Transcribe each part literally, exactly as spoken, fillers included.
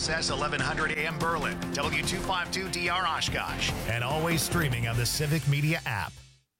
S S eleven hundred A M Berlin, W two fifty-two D R Oshkosh, and always streaming on the Civic Media app.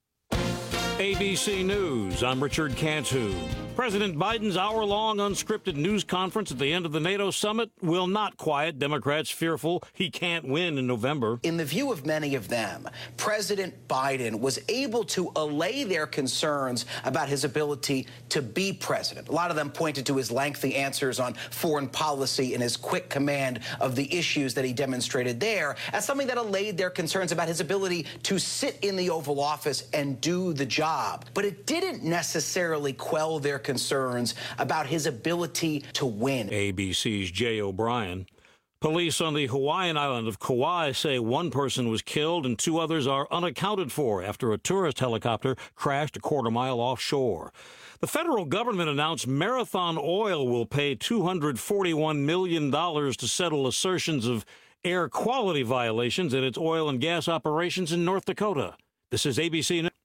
A B C News, I'm Richard Cantu. President Biden's hour-long unscripted news conference at the end of the NATO summit will not quiet Democrats fearful he can't win in November. In the view of many of them, President Biden was able to allay their concerns about his ability to be president. A lot of them pointed to his lengthy answers on foreign policy and his quick command of the issues that he demonstrated there as something that allayed their concerns about his ability to sit in the Oval Office and do the job. But it didn't necessarily quell their concerns about his ability to win. A B C's Jay O'Brien. Police on the Hawaiian island of Kauai say one person was killed and two others are unaccounted for after a tourist helicopter crashed a quarter mile offshore. The federal government announced Marathon Oil will pay two hundred forty-one million dollars to settle assertions of air quality violations in its oil and gas operations in North Dakota. This is A B C News.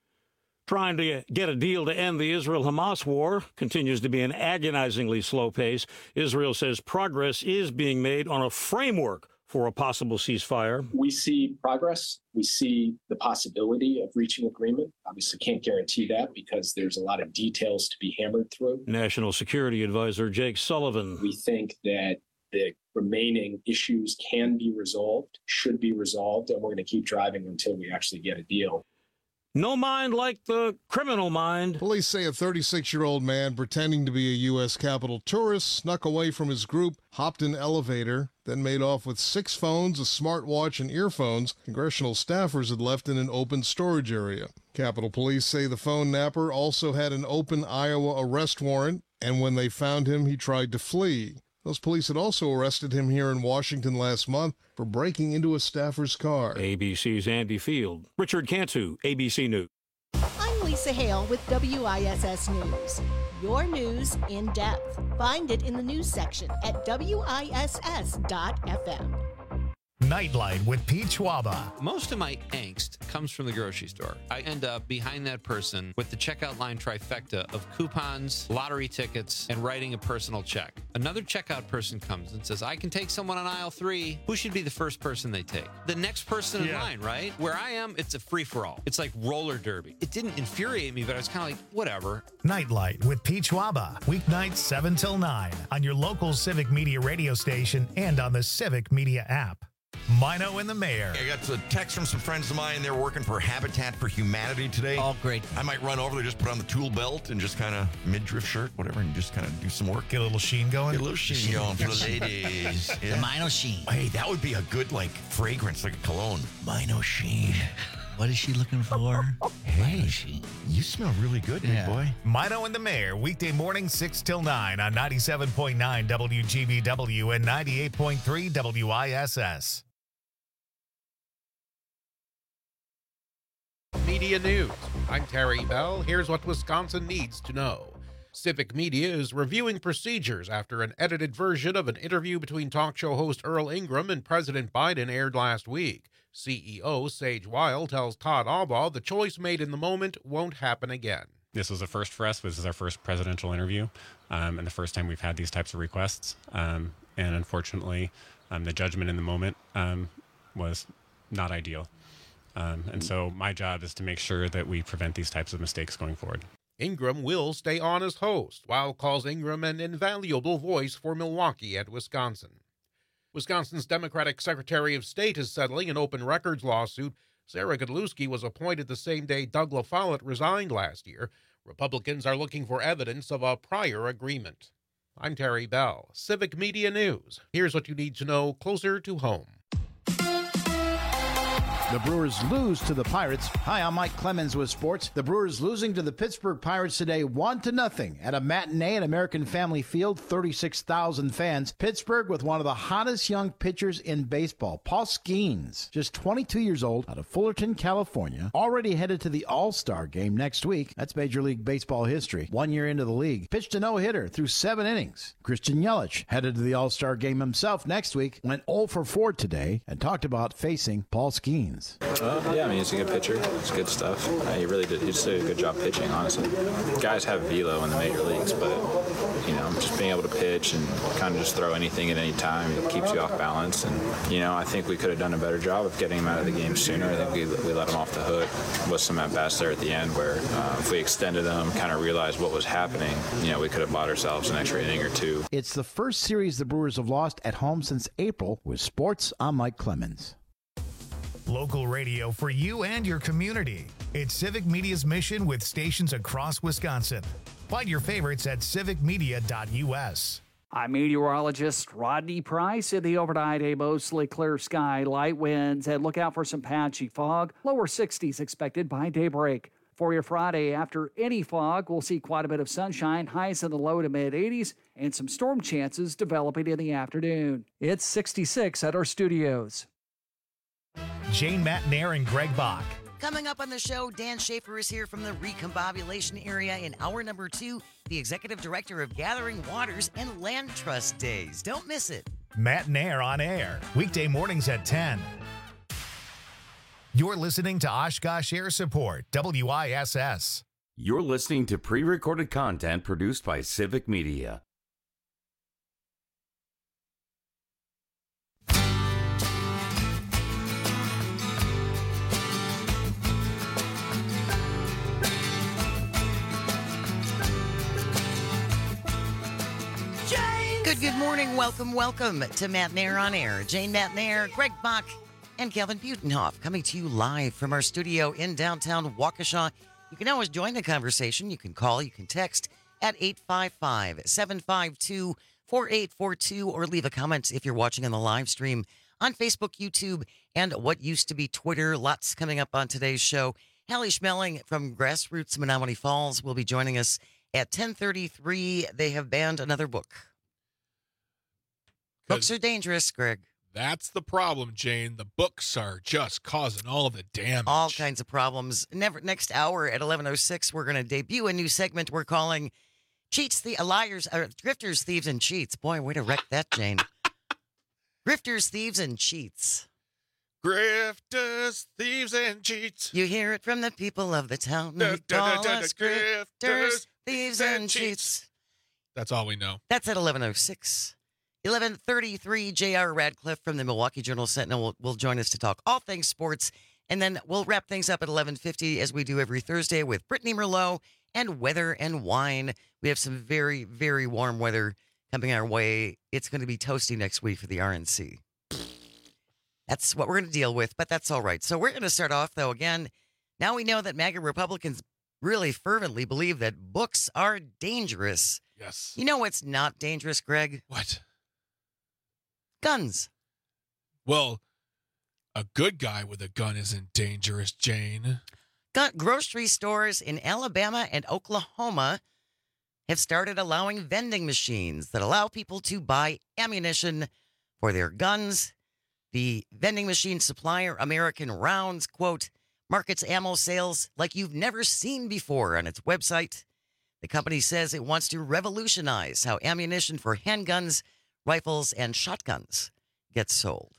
Trying to get a deal to end the Israel-Hamas war continues to be an agonizingly slow pace. Israel says progress is being made on a framework for a possible ceasefire. We see progress. We see the possibility of reaching agreement. Obviously can't guarantee that because there's a lot of details to be hammered through. National Security Advisor Jake Sullivan. We think that the remaining issues can be resolved, should be resolved, and we're going to keep driving until we actually get a deal. No mind like the criminal mind. Police say a thirty-six-year-old man pretending to be a U S Capitol tourist snuck away from his group, hopped an elevator, then made off with six phones, a smartwatch, and earphones congressional staffers had left in an open storage area. Capitol Police say the phone napper also had an open Iowa arrest warrant, and when they found him, he tried to flee. Those police had also arrested him here in Washington last month for breaking into a staffer's car. A B C's Andy Field. Richard Cantu, A B C News. I'm Lisa Hale with W I S S News. Your news in depth. Find it in the news section at W I S S dot F M. Nightlight with Pete Schwaba. Most of my angst comes from the grocery store. I end up behind that person with the checkout line trifecta of coupons, lottery tickets, and writing a personal check. Another checkout person comes and says, I can take someone on aisle three. Who should be the first person they take? The next person in Yeah. line, right? Where I am, it's a free-for-all. It's like roller derby. It didn't infuriate me, but I was kind of like, whatever. Nightlight with Pete Schwaba. Weeknights seven till nine on your local Civic Media radio station and on the Civic Media app. Mino and the Mayor. I got a text from some friends of mine. They're working for Habitat for Humanity today. Oh, great. I might run over there, just put on the tool belt and just kind of midriff shirt, whatever, and just kind of do some work. Get a little sheen going. Get a little sheen going for the ladies. Yeah. The Mino Sheen. Hey, that would be a good, like, fragrance, like a cologne. Mino Sheen. What is she looking for? Hey, she, you smell really good, Yeah. big boy. Mino and the Mayor, weekday morning six till nine on ninety-seven point nine W G B W and ninety-eight point three W I S S. Media News. I'm Terry Bell. Here's what Wisconsin needs to know. Civic Media is reviewing procedures after an edited version of an interview between talk show host Earl Ingram and President Biden aired last week. C E O Sage Weil tells Todd Albaugh the choice made in the moment won't happen again. This was a first for us. This is our first presidential interview, um, and the first time we've had these types of requests. Um, and unfortunately, um, the judgment in the moment um, was not ideal. Um, and so my job is to make sure that we prevent these types of mistakes going forward. Ingram will stay on as host, while calls Ingram an invaluable voice for Milwaukee and Wisconsin. Wisconsin's Democratic Secretary of State is settling an open records lawsuit. Sarah Godlewski was appointed the same day Doug LaFollette resigned last year. Republicans are looking for evidence of a prior agreement. I'm Terry Bell, Civic Media News. Here's what you need to know closer to home. The Brewers lose to the Pirates. Hi, I'm Mike Clemens with sports. The Brewers losing to the Pittsburgh Pirates today one to nothing at a matinee at American Family Field, thirty-six thousand fans. Pittsburgh with one of the hottest young pitchers in baseball, Paul Skeens, just twenty-two years old, out of Fullerton, California, already headed to the All-Star game next week. That's Major League Baseball history. One year into the league, pitched a no-hitter through seven innings. Christian Yelich headed to the All-Star game himself next week, went oh for four today, and talked about facing Paul Skeens. Clemens. Uh, yeah, I mean, he's a good pitcher. It's good stuff. Uh, he really did. He just did a good job pitching, honestly. Guys have velo in the major leagues, but, you know, just being able to pitch and kind of just throw anything at any time, it keeps you off balance. And, you know, I think we could have done a better job of getting him out of the game sooner. I think we, we let him off the hook with some at-bats there at the end where uh, if we extended them, kind of realized what was happening, you know, we could have bought ourselves an extra inning or two. It's the first series the Brewers have lost at home since April. With sports, I'm Mike Clemens. Local radio for you and your community. It's Civic Media's mission with stations across Wisconsin. Find your favorites at civic media dot u s. I'm meteorologist Rodney Price. In the overnight, a mostly clear sky, light winds, and look out for some patchy fog. Lower sixties expected by daybreak. For your Friday, after any fog, we'll see quite a bit of sunshine, highs in the low to mid eighties, and some storm chances developing in the afternoon. It's sixty-six at our studios. Jane Matnair and Greg Bach. Coming up on the show, Dan Schaefer is here from the Recombobulation area in hour number two, the executive director of Gathering Waters and Land Trust Days. Don't miss it. Matnair on air, weekday mornings at ten. You're listening to Oshkosh Air Support, W I S S. You're listening to pre-recorded content produced by Civic Media. Good, good morning. Welcome, welcome to Matnair on Air. Jane Matnair, Greg Bach, and Kelvin Butenhoff coming to you live from our studio in downtown Waukesha. You can always join the conversation. You can call, you can text at eight five five, seven five two, four eight four two or leave a comment if you're watching on the live stream on Facebook, YouTube, and what used to be Twitter. Lots coming up on today's show. Hallie Schmeling from Grassroots Menomonee Falls will be joining us at ten thirty-three. They have banned another book. Books are dangerous, Greg. That's the problem, Jane. The books are just causing all the damage. All kinds of problems. Never, next hour at eleven oh six, we're going to debut a new segment we're calling Cheats, the Liars, or Grifters, Thieves, and Cheats. Boy, way to wreck that, Jane. Grifters, Thieves, and Cheats. Grifters, thieves, and cheats. You hear it from the people of the town. Da, They da, call da, da, us da, grifters, grifters, thieves, and cheats. That's all we know. That's at eleven oh six. eleven thirty-three, J R Radcliffe from the Milwaukee Journal-Sentinel will, will join us to talk all things sports. And then we'll wrap things up at eleven fifty, as we do every Thursday, with Brittany Merlot and Weather and Wine. We have some very, very warm weather coming our way. It's going to be toasty next week for the R N C. That's what we're going to deal with, but that's all right. So we're going to start off, though, again. Now we know that MAGA Republicans really fervently believe that books are dangerous. Yes. You know what's not dangerous, Greg? What? Guns. Well, a good guy with a gun isn't dangerous, Jane. Gun- grocery stores in Alabama and Oklahoma have started allowing vending machines that allow people to buy ammunition for their guns. The vending machine supplier, American Rounds, quote, markets ammo sales like you've never seen before on its website. The company says it wants to revolutionize how ammunition for handguns, rifles, and shotguns gets sold.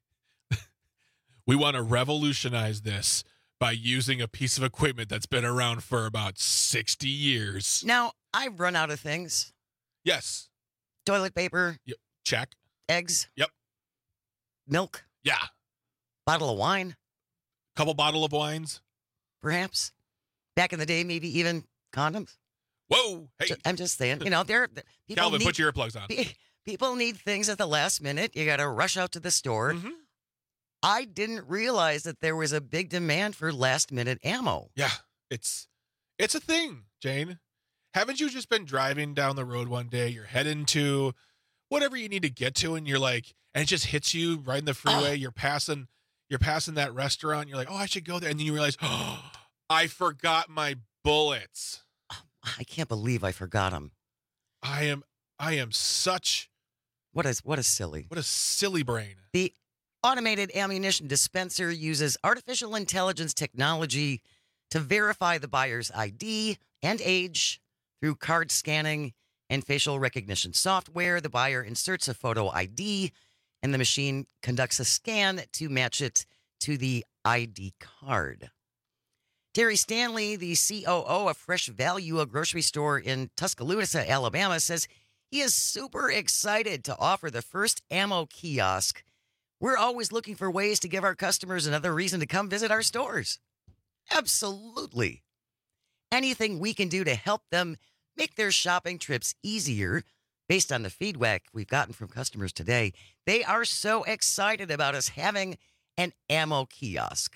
We want to revolutionize this by using a piece of equipment that's been around for about sixty years. Now, I've run out of things. Yes. Toilet paper. Yep. Check. Eggs. Yep. Milk. Yeah. Bottle of wine. Couple bottle of wines. Perhaps. Back in the day, maybe even condoms. Whoa. Hey. I'm just saying, you know, there. People Calvin, need, put your earplugs on. People need things at the last minute. You got to rush out to the store. Mm-hmm. I didn't realize that there was a big demand for last minute ammo. Yeah, it's it's a thing, Jane. Haven't you just been driving down the road one day? You're heading to whatever you need to get to, and you're like, and it just hits you right in the freeway. Oh. You're passing, you're passing that restaurant. You're like, oh, I should go there, and then you realize, oh, I forgot my bullets. I can't believe I forgot them. I am, I am such. What is what a silly. What a silly brain. The automated ammunition dispenser uses artificial intelligence technology to verify the buyer's I D and age through card scanning and facial recognition software. The buyer inserts a photo I D, and the machine conducts a scan to match it to the I D card. Terry Stanley, the C O O of Fresh Value, a grocery store in Tuscaloosa, Alabama, says he is super excited to offer the first ammo kiosk. We're always looking for ways to give our customers another reason to come visit our stores. Absolutely. Anything we can do to help them make their shopping trips easier. Based on the feedback we've gotten from customers today, they are so excited about us having an ammo kiosk.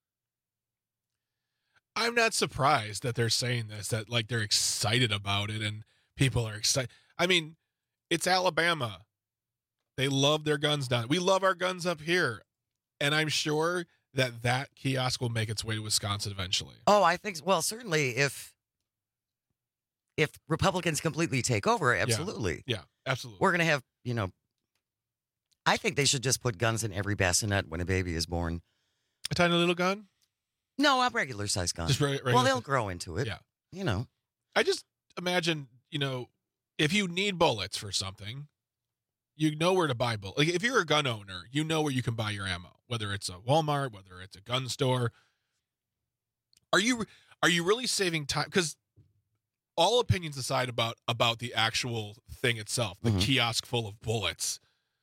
I'm not surprised that they're saying this, that like they're excited about it and people are excited. I mean, it's Alabama. They love their guns down. We love our guns up here. And I'm sure that that kiosk will make its way to Wisconsin eventually. Oh, I think, well, certainly if if Republicans completely take over, absolutely. Yeah, yeah, absolutely. We're going to have, you know, I think they should just put guns in every bassinet when a baby is born. A tiny little gun? No, a regular size gun. Just re- regular well, they'll size. grow into it. Yeah. You know. I just imagine, you know, if you need bullets for something, you know where to buy bullets. Like if you're a gun owner, you know where you can buy your ammo, whether it's a Walmart, whether it's a gun store. Are you are you really saving time? Because all opinions aside about about the actual thing itself, the Mhm. kiosk full of bullets,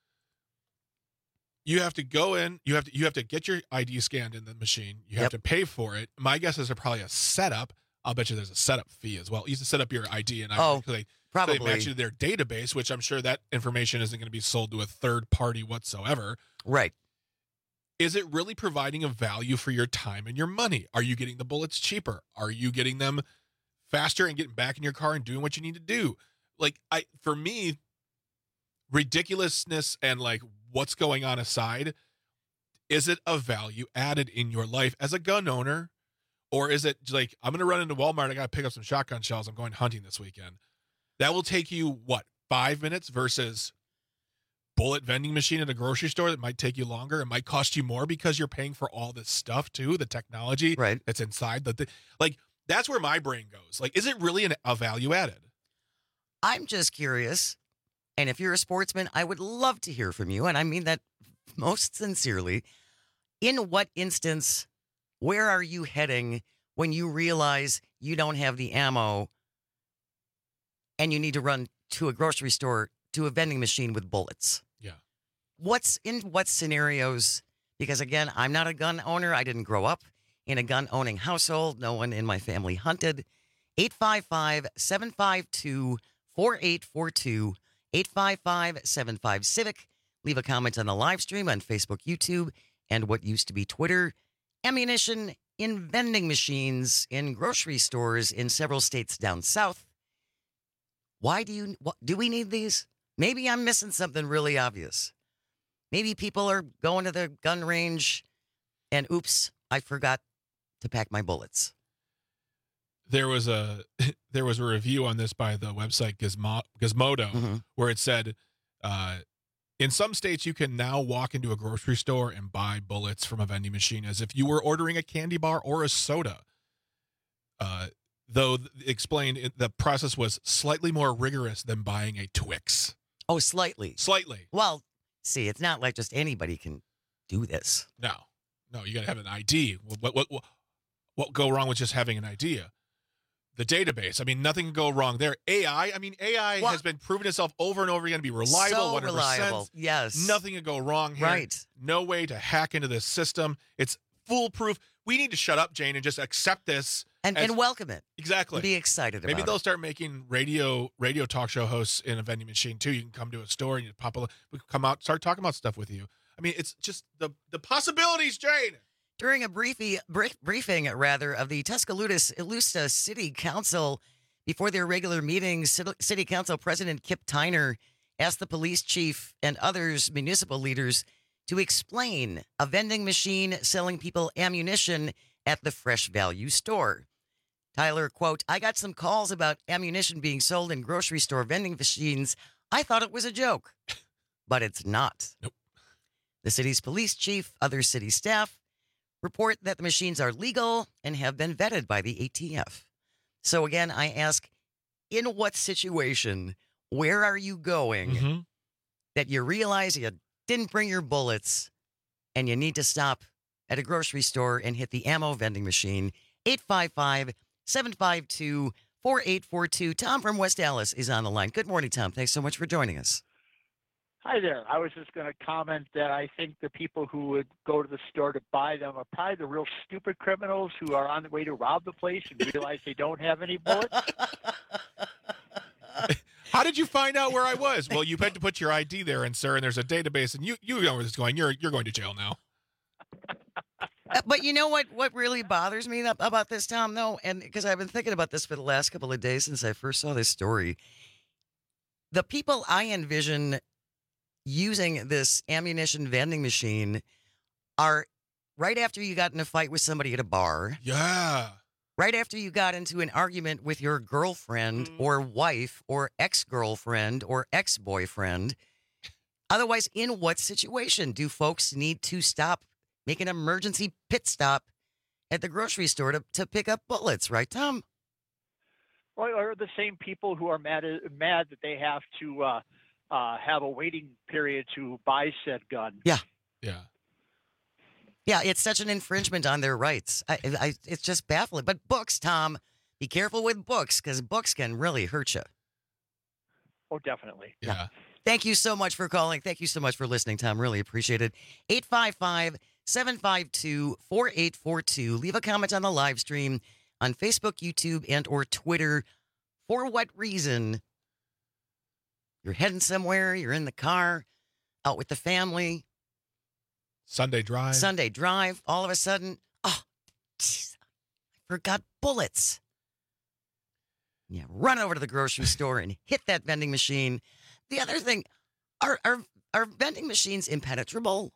you have to go in, you have to you have to get your I D scanned in the machine. You have Yep. to pay for it. My guess is there's probably a setup. I'll bet you there's a setup fee as well. You have to set up your I D and I Oh, so they, so probably. they match you to their database, which I'm sure that information isn't going to be sold to a third party whatsoever. Right. Is it really providing a value for your time and your money? Are you getting the bullets cheaper? Are you getting them faster and getting back in your car and doing what you need to do? Like I, for me, ridiculousness and like what's going on aside, is it a value added in your life as a gun owner? Or is it like, I'm going to run into Walmart, I got to pick up some shotgun shells, I'm going hunting this weekend. That will take you, what, five minutes versus bullet vending machine at a grocery store that might take you longer. It might cost you more because you're paying for all this stuff too, the technology right. that's inside. The, the Like, that's where my brain goes. Like, is it really an, a value added? I'm just curious. And if you're a sportsman, I would love to hear from you. And I mean that most sincerely. In what instance, where are you heading when you realize you don't have the ammo and you need to run to a grocery store, to a vending machine with bullets? Yeah. What's in what scenarios? Because again, I'm not a gun owner. I didn't grow up in a gun owning household. No one in my family hunted. eight five five, seven five two, four eight four two, eight five five, seven five Civic. Leave a comment on the live stream on Facebook, YouTube, and what used to be Twitter. Ammunition in vending machines in grocery stores in several states down south. Why do you what, do we need these? Maybe I'm missing something really obvious. Maybe people are going to the gun range and oops, I forgot to pack my bullets. There was a there was a review on this by the website Gizmo, Gizmodo Mm-hmm. where it said, uh, in some states you can now walk into a grocery store and buy bullets from a vending machine as if you were ordering a candy bar or a soda. Uh, though th- explained it, the process was slightly more rigorous than buying a Twix. Oh, slightly. Slightly. Well, see, it's not like just anybody can do this. No, no, you got to have an I D. What what what what go wrong with just having an idea? The database. I mean, nothing can go wrong there. A I. I mean, A I Well, has been proven itself over and over again to be reliable. So one hundred percent. reliable. Yes. Nothing can go wrong here. Right. No way to hack into this system. It's foolproof. We need to shut up, Jane, and just accept this And as- and welcome it. exactly. Be excited about Maybe it. they'll start making radio radio talk show hosts in a vending machine too. You can come to a store and you pop a. We can come out, start talking about stuff with you. I mean, it's just the the possibilities, Jane. During a briefy, brief, briefing, rather, of the Tuscaloosa City Council before their regular meetings, City- City Council President Kip Tyner asked the police chief and others municipal leaders to explain a vending machine selling people ammunition at the Fresh Value store. Tyler, quote, I got some calls about ammunition being sold in grocery store vending machines. I thought it was a joke, but it's not. Nope. The city's police chief, other city staff, report that the machines are legal and have been vetted by the A T F. So again, I ask, in what situation, where are you going Mm-hmm. that you realize you didn't bring your bullets and you need to stop at a grocery store and hit the ammo vending machine. eight five five, seven five two, four eight four two. Tom from West Dallas is on the line. Good morning, Tom. Thanks so much for joining us. Hi there. I was just going to comment that I think the people who would go to the store to buy them are probably the real stupid criminals who are on the way to rob the place and realize they don't have any bullets. How did you find out where I was? Well, you had to put your I D there, and sir, and there's a database, and you you know where this is going. You're you're going to jail now. Uh, but you know what? What really bothers me that, about this, Tom? Though, and because I've been thinking about this for the last couple of days since I first saw this story, the people I envision using this ammunition vending machine are right after you got in a fight with somebody at a bar. Yeah. Right after you got into an argument with your girlfriend mm. or wife or ex-girlfriend or ex-boyfriend. Otherwise, in what situation do folks need to stop, make an emergency pit stop at the grocery store to, to pick up bullets, right, Tom? Or, or the same people who are mad, mad that they have to uh, uh, have a waiting period to buy said gun. Yeah. Yeah. Yeah, it's such an infringement on their rights. I, I, it's just baffling. But books, Tom, be careful with books because books can really hurt you. Oh, definitely. Yeah. yeah. Thank you so much for calling. Thank you so much for listening, Tom. Really appreciate it. eight five five, seven five two, four eight four two. Leave a comment on the live stream on Facebook, YouTube, and or Twitter. For what reason? You're heading somewhere. You're in the car, out with the family. Sunday drive. Sunday drive. All of a sudden, oh, geez, I forgot bullets. Yeah, run over to the grocery store and hit that vending machine. The other thing, are are are vending machines impenetrable?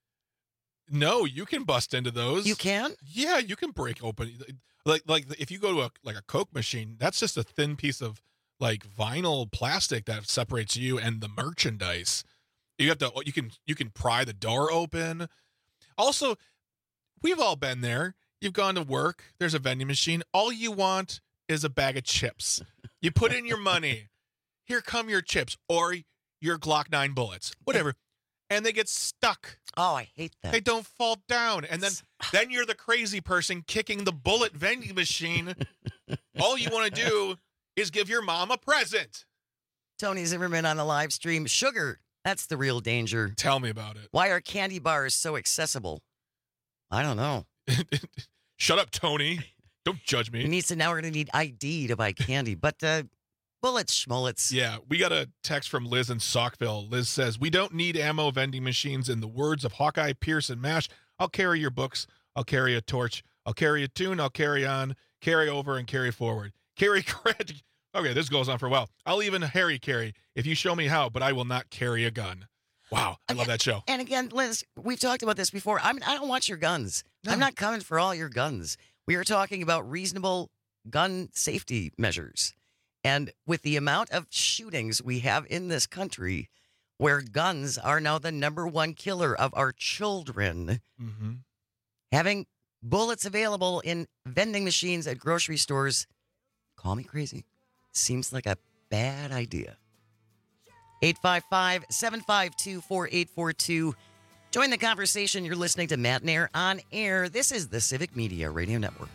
No, you can bust into those. You can? Yeah, you can break open. Like like if you go to a like a Coke machine, that's just a thin piece of like vinyl plastic that separates you and the merchandise. You have to, you can, you can pry the door open. Also, we've all been there. You've gone to work. There's a vending machine. All you want is a bag of chips. You put in your money. Here come your chips or your Glock nine bullets, whatever. And they get stuck. Oh, I hate that. They don't fall down. And then, then you're the crazy person kicking the bullet vending machine. All you want to do is give your mom a present. Tony Zimmerman on the live stream. Sugar. That's the real danger. Tell me about it. Why are candy bars so accessible? I don't know. Shut up, Tony. Don't judge me. He needs to, now we're going to need I D to buy candy. But uh, bullets, schmullets. Yeah, we got a text from Liz in Saukville. Liz says, we don't need ammo vending machines. In the words of Hawkeye Pierce and MASH, I'll carry your books. I'll carry a torch. I'll carry a tune. I'll carry on, carry over, and carry forward. Carry credit. Okay, this goes on for a while. I'll even Harry carry if you show me how, but I will not carry a gun. Wow, I love that show. And again, Liz, we've talked about this before. I'm, I don't want your guns. No. I'm not coming for all your guns. We are talking about reasonable gun safety measures. And with the amount of shootings we have in this country, where guns are now the number one killer of our children, mm-hmm. having bullets available in vending machines at grocery stores, call me crazy, seems like a bad idea. eight five five, seven five two, four eight four two. Join the conversation. You're listening to Matt Nair on air. This is the Civic Media Radio Network.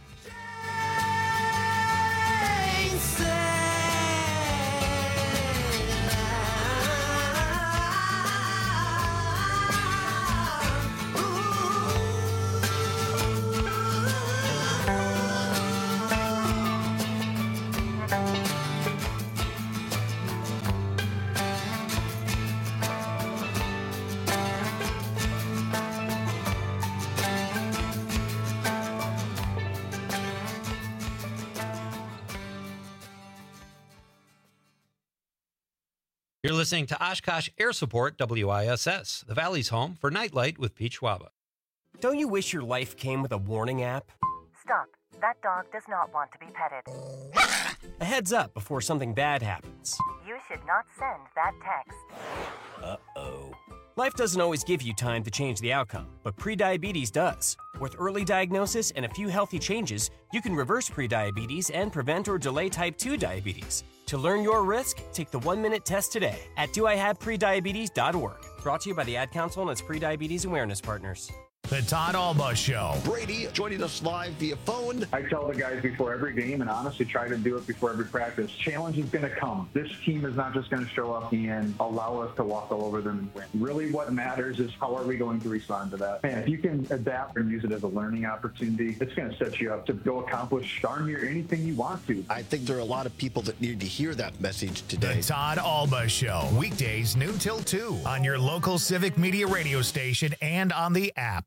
You're listening to Oshkosh Air Support W I S S, the Valley's home for Nightlight with Pete Schwaba. Don't you wish your life came with a warning app? Stop. That dog does not want to be petted. A heads up before something bad happens. You should not send that text. Uh-oh. Life doesn't always give you time to change the outcome, but prediabetes does. With early diagnosis and a few healthy changes, you can reverse prediabetes and prevent or delay type two diabetes. To learn your risk, take the one-minute test today at do I have prediabetes dot org. Brought to you by the Ad Council and its prediabetes awareness partners. The Todd Alba Show. Brady joining us live via phone. I tell the guys before every game, and honestly try to do it before every practice, challenge is going to come. This team is not just going to show up and allow us to walk all over them and win. Really what matters is how are we going to respond to that. And if you can adapt and use it as a learning opportunity, it's going to set you up to go accomplish darn near anything you want to. I think there are a lot of people that need to hear that message today. The Todd Alba Show. Weekdays noon till two on your local Civic Media radio station and on the app.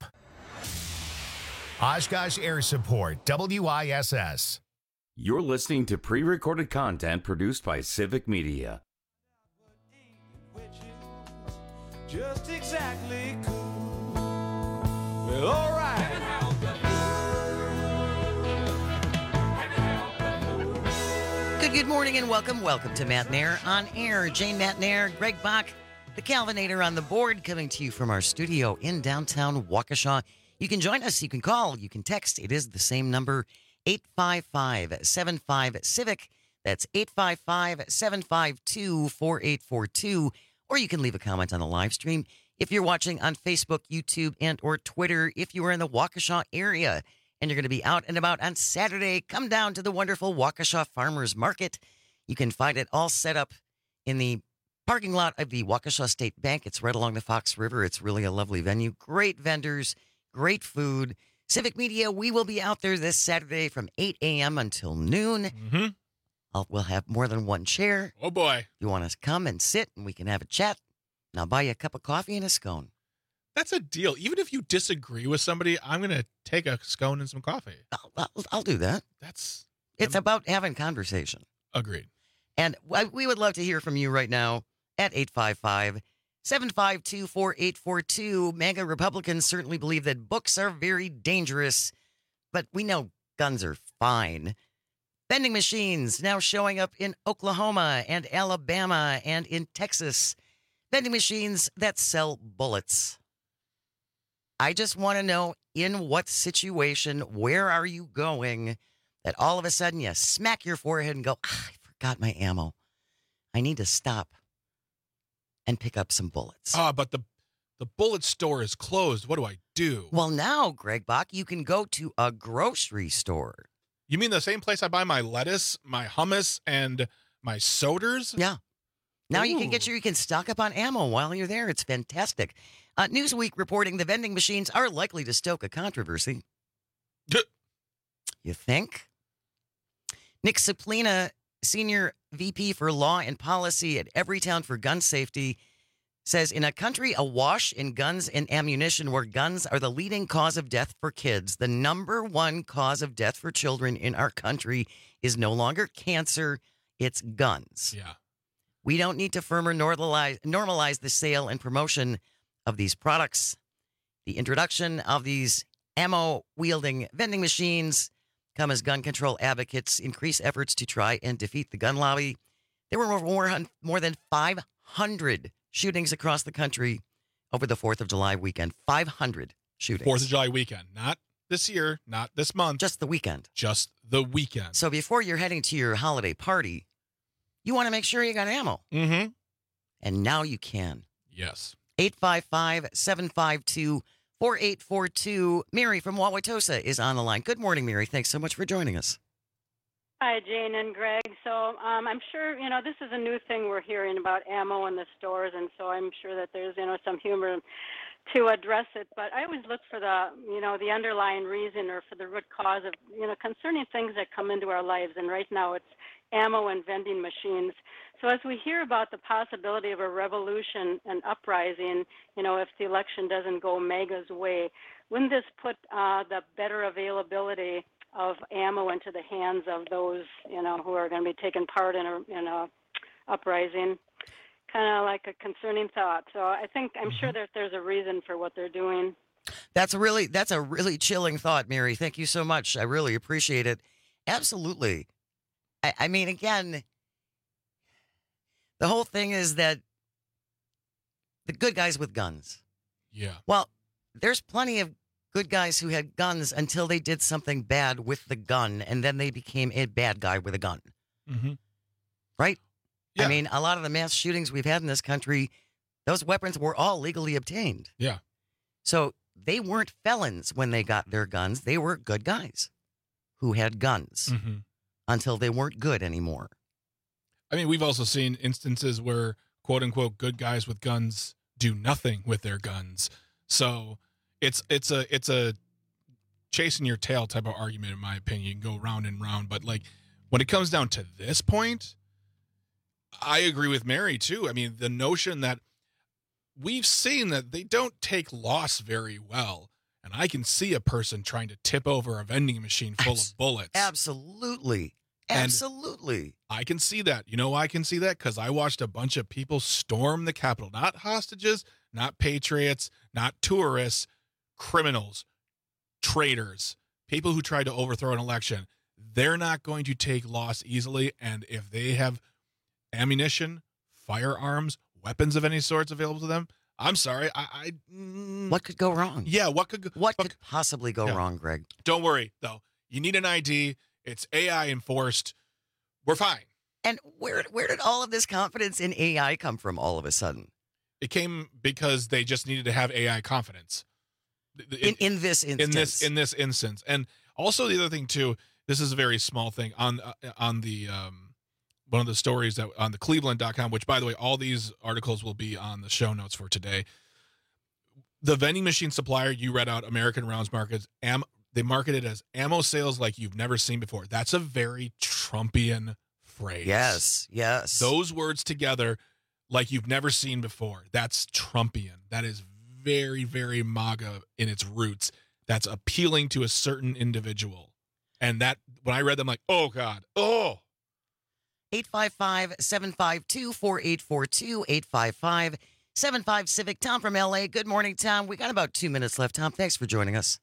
Oshkosh Air Support, W I S S. You're listening to pre-recorded content produced by Civic Media. Just exactly cool. Well, all right. Good, good morning and welcome. Welcome to Matt Nair on air. Jane Matt Nair, Greg Bach, the Calvinator on the board, coming to you from our studio in downtown Waukesha. You can join us. You can call. You can text. It is the same number, eight five five, seven five, CIVIC. That's eight five five, seven five two, four eight four two. Or you can leave a comment on the live stream if you're watching on Facebook, YouTube, and or Twitter. If you are in the Waukesha area and you're going to be out and about on Saturday, come down to the wonderful Waukesha Farmers Market. You can find it all set up in the parking lot of the Waukesha State Bank. It's right along the Fox River. It's really a lovely venue. Great vendors. Great food. Civic Media, we will be out there this Saturday from eight a.m. until noon. Mm-hmm. I'll, we'll have more than one chair. Oh, boy. You want us to come and sit and we can have a chat. And I'll buy you a cup of coffee and a scone. That's a deal. Even if you disagree with somebody, I'm going to take a scone and some coffee. I'll, I'll, I'll do that. That's It's um, about having conversation. Agreed. And we would love to hear from you right now at eight five five, seven five two, four eight four two. MAGA Republicans certainly believe that books are very dangerous, but we know guns are fine. Vending machines now showing up in Oklahoma and Alabama and in Texas. Vending machines that sell bullets. I just want to know in what situation, where are you going, that all of a sudden you smack your forehead and go, ah, I forgot my ammo. I need to stop and pick up some bullets. Ah, but the the bullet store is closed. What do I do? Well, now, Greg Bach, you can go to a grocery store. You mean the same place I buy my lettuce, my hummus, and my sodas? Yeah. Now Ooh. you can get your, you can stock up on ammo while you're there. It's fantastic. Uh, Newsweek reporting the vending machines are likely to stoke a controversy. You think? Nick Ciplina, Senior V P for Law and Policy at Everytown for Gun Safety, says in a country awash in guns and ammunition where guns are the leading cause of death for kids, the number one cause of death for children in our country is no longer cancer, it's guns. Yeah. We don't need to further normalize, normalize the sale and promotion of these products. The introduction of these ammo-wielding vending machines come as gun control advocates increase efforts to try and defeat the gun lobby. There were more, more than five hundred shootings across the country over the fourth of July weekend. five hundred shootings. fourth of July weekend. Not this year, not this month. Just the weekend. Just the weekend. So before you're heading to your holiday party, you want to make sure you got ammo. Mm-hmm. And now you can. Yes. eight five five, seven five two, four eight four two. Mary from Wauwatosa is on the line. Good morning, Mary. Thanks so much for joining us. Hi, Jane and Greg. So um, I'm sure, you know, this is a new thing we're hearing about ammo in the stores, and so I'm sure that there's, you know, some humor to address it. But I always look for the, you know, the underlying reason or for the root cause of, you know, concerning things that come into our lives. And right now it's ammo and vending machines. So as we hear about the possibility of a revolution and uprising, you know, if the election doesn't go MAGA's way, wouldn't this put uh, the better availability of ammo into the hands of those, you know, who are going to be taking part in a, in a uprising? Kind of like a concerning thought. So I think, I'm sure that there's a reason for what they're doing. That's a really, that's a really chilling thought, Mary. Thank you so much. I really appreciate it. Absolutely. I, I mean, again, the whole thing is that the good guys with guns. Yeah. Well, there's plenty of good guys who had guns until they did something bad with the gun, and then they became a bad guy with a gun. Mm-hmm. Right? Yeah. I mean, a lot of the mass shootings we've had in this country, those weapons were all legally obtained. Yeah. So they weren't felons when they got their guns. They were good guys who had guns Mm-hmm. until they weren't good anymore. I mean, we've also seen instances where quote unquote good guys with guns do nothing with their guns. So it's it's a it's a chasing your tail type of argument, in my opinion. You can go round and round, but like when it comes down to this point, I agree with Mary too. I mean, the notion that we've seen that they don't take loss very well. And I can see a person trying to tip over a vending machine full of bullets. Absolutely. Absolutely. And I can see that. You know why I can see that? Because I watched a bunch of people storm the Capitol. Not hostages, not patriots, not tourists, criminals, traitors, people who tried to overthrow an election. They're not going to take loss easily. And if they have ammunition, firearms, weapons of any sorts available to them, I'm sorry. I, I mm, What could go wrong? Yeah, what could go, what could possibly go yeah. wrong, Greg? Don't worry, though. You need an I D. It's A I enforced. We're fine. And where where did all of this confidence in A I come from all of a sudden? It came because they just needed to have A I confidence. In in this instance. In this in this instance. And also the other thing too, this is a very small thing on uh, on the um one of the stories that on the cleveland dot com, which by the way, all these articles will be on the show notes for today. The vending machine supplier, you read out American Rounds Markets, am they market it as ammo sales like you've never seen before. That's a very Trumpian phrase. Yes, yes. Those words together like you've never seen before. That's Trumpian. That is very, very MAGA in its roots. That's appealing to a certain individual. And that when I read them, like, oh God, oh. eight five five, seven five two, four eight four two, eight five five, seven five Civic. Tom from L A. Good morning, Tom. We got about two minutes left. Tom, thanks for joining us.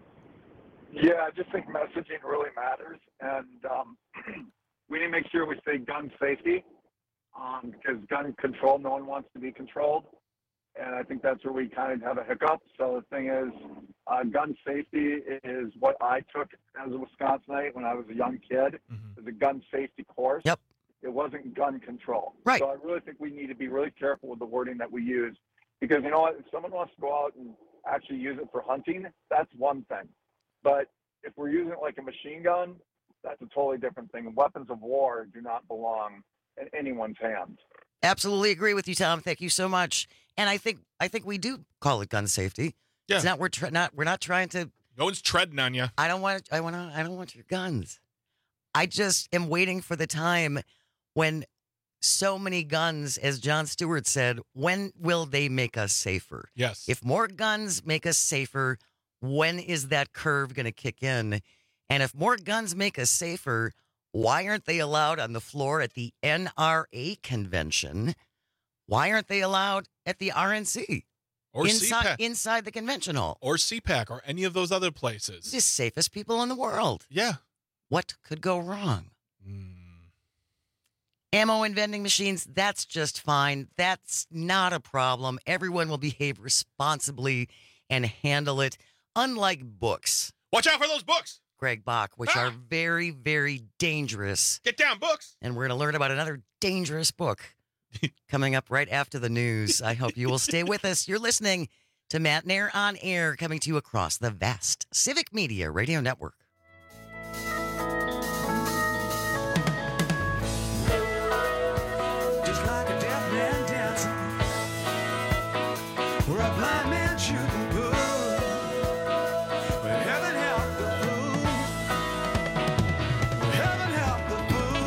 Yeah, I just think messaging really matters. And um, we need to make sure we say gun safety um, because gun control, no one wants to be controlled. And I think that's where we kind of have a hiccup. So the thing is, uh, gun safety is what I took as a Wisconsinite when I was a young kid. Mm-hmm. It was a gun safety course. Yep. It wasn't gun control. Right. So I really think we need to be really careful with the wording that we use because, you know what, if someone wants to go out and actually use it for hunting, that's one thing. But if we're using it like a machine gun, that's a totally different thing. And weapons of war do not belong in anyone's hands. Absolutely agree with you, Tom. Thank you so much. And I think I think we do call it gun safety. Yeah. It's not we're tr- not we're not trying to. No one's treading on you. I don't want I want to, I don't want your guns. I just am waiting for the time when so many guns, as Jon Stewart said, when will they make us safer? Yes. If more guns make us safer, when is that curve going to kick in? And if more guns make us safer, why aren't they allowed on the floor at the N R A convention? Why aren't they allowed at the R N C? Or inside, C PAC. inside the convention hall. Or C PAC or any of those other places. The safest people in the world. Yeah. What could go wrong? Mm. Ammo and vending machines, that's just fine. That's not a problem. Everyone will behave responsibly and handle it. Unlike books. Watch out for those books. Greg Bach, which Ah! are very, very dangerous. Get down, books. And we're going to learn about another dangerous book coming up right after the news. I hope you will stay with us. You're listening to Matt Nair on Air, coming to you across the vast Civic Media Radio Network. Just like a deaf man dancing, or a blind man shooting pool. But heaven help the fool. Heaven help the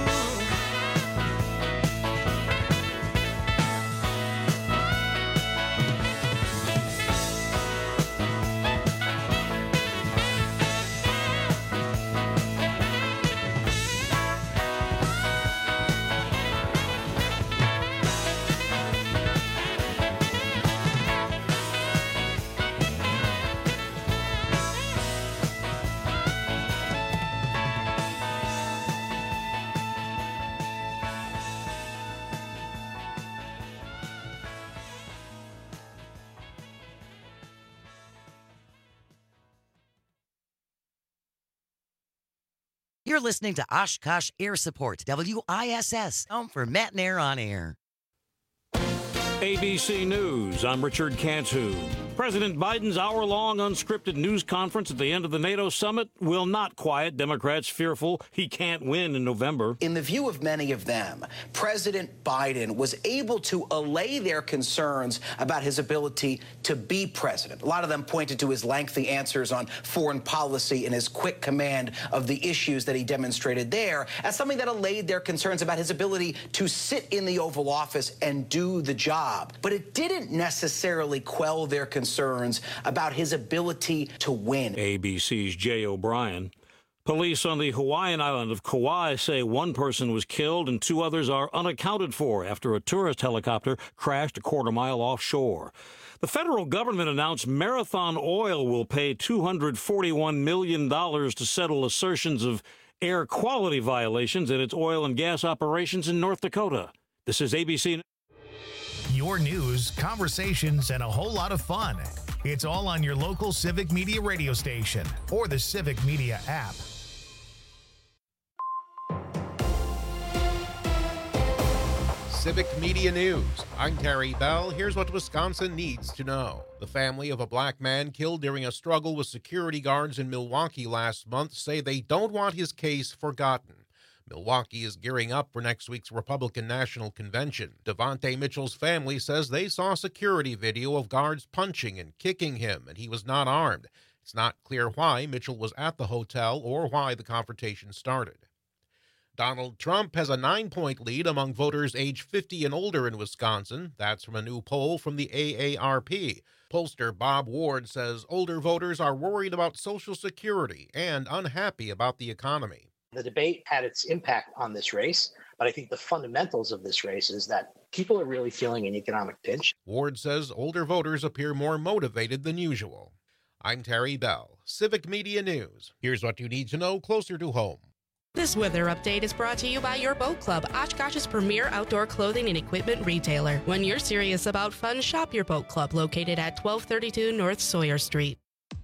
You're listening to Oshkosh Air Support, W I S S, home for Matt Nair on Air. A B C News, I'm Richard Cantu. President Biden's hour-long unscripted news conference at the end of the NATO summit will not quiet Democrats fearful he can't win in November. In the view of many of them, President Biden was able to allay their concerns about his ability to be president. A lot of them pointed to his lengthy answers on foreign policy and his quick command of the issues that he demonstrated there as something that allayed their concerns about his ability to sit in the Oval Office and do the job. But it didn't necessarily quell their concerns concerns about his ability to win. A B C's Jay O'Brien. Police on the Hawaiian island of Kauai say one person was killed and two others are unaccounted for after a tourist helicopter crashed a quarter mile offshore. The federal government announced Marathon Oil will pay two hundred forty-one million dollars to settle assertions of air quality violations in its oil and gas operations in North Dakota. This is A B C. Your news, conversations, and a whole lot of fun. It's all on your local Civic Media radio station or the Civic Media app. Civic Media News. I'm Terry Bell. Here's what Wisconsin needs to know. The family of a black man killed during a struggle with security guards in Milwaukee last month say they don't want his case forgotten. Milwaukee is gearing up for next week's Republican National Convention. Devontae Mitchell's family says they saw security video of guards punching and kicking him, and he was not armed. It's not clear why Mitchell was at the hotel or why the confrontation started. Donald Trump has a nine-point lead among voters age fifty and older in Wisconsin. That's from a new poll from the A A R P. Pollster Bob Ward says older voters are worried about Social Security and unhappy about the economy. The debate had its impact on this race, but I think the fundamentals of this race is that people are really feeling an economic pinch. Ward says older voters appear more motivated than usual. I'm Terry Bell, Civic Media News. Here's what you need to know closer to home. This weather update is brought to you by your Boat Club, Oshkosh's premier outdoor clothing and equipment retailer. When you're serious about fun, shop your Boat Club, located at twelve thirty-two North Sawyer Street.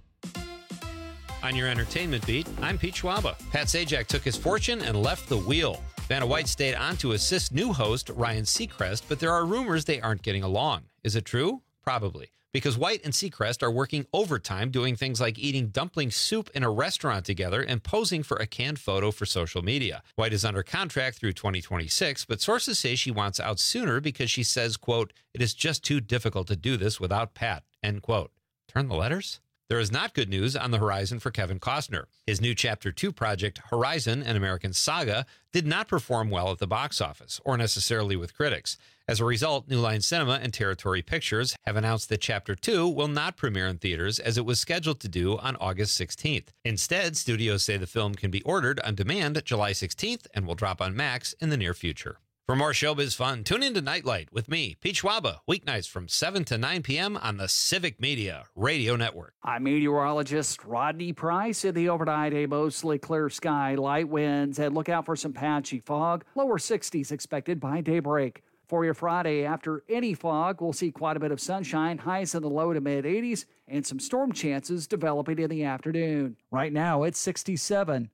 On your entertainment beat, I'm Pete Schwaba. Pat Sajak took his fortune and left the wheel. Vanna White stayed on to assist new host Ryan Seacrest, but there are rumors they aren't getting along. Is it true? Probably. Because White and Seacrest are working overtime doing things like eating dumpling soup in a restaurant together and posing for a canned photo for social media. White is under contract through twenty twenty-six, but sources say she wants out sooner because she says, quote, "It is just too difficult to do this without Pat," end quote. Turn the letters? There is not good news on the horizon for Kevin Costner. His new Chapter two project, Horizon, an American Saga, did not perform well at the box office, or necessarily with critics. As a result, New Line Cinema and Territory Pictures have announced that Chapter two will not premiere in theaters as it was scheduled to do on August sixteenth. Instead, studios say the film can be ordered on demand July sixteenth and will drop on Max in the near future. For more showbiz fun, tune in to Nightlight with me, Pete Schwaba, weeknights from seven to nine p.m. on the Civic Media Radio Network. I'm meteorologist Rodney Price. In the overnight, a mostly clear sky, light winds, and look out for some patchy fog. Lower sixties expected by daybreak. For your Friday, after any fog, we'll see quite a bit of sunshine, highs in the low to mid eighties, and some storm chances developing in the afternoon. Right now, it's sixty-seven.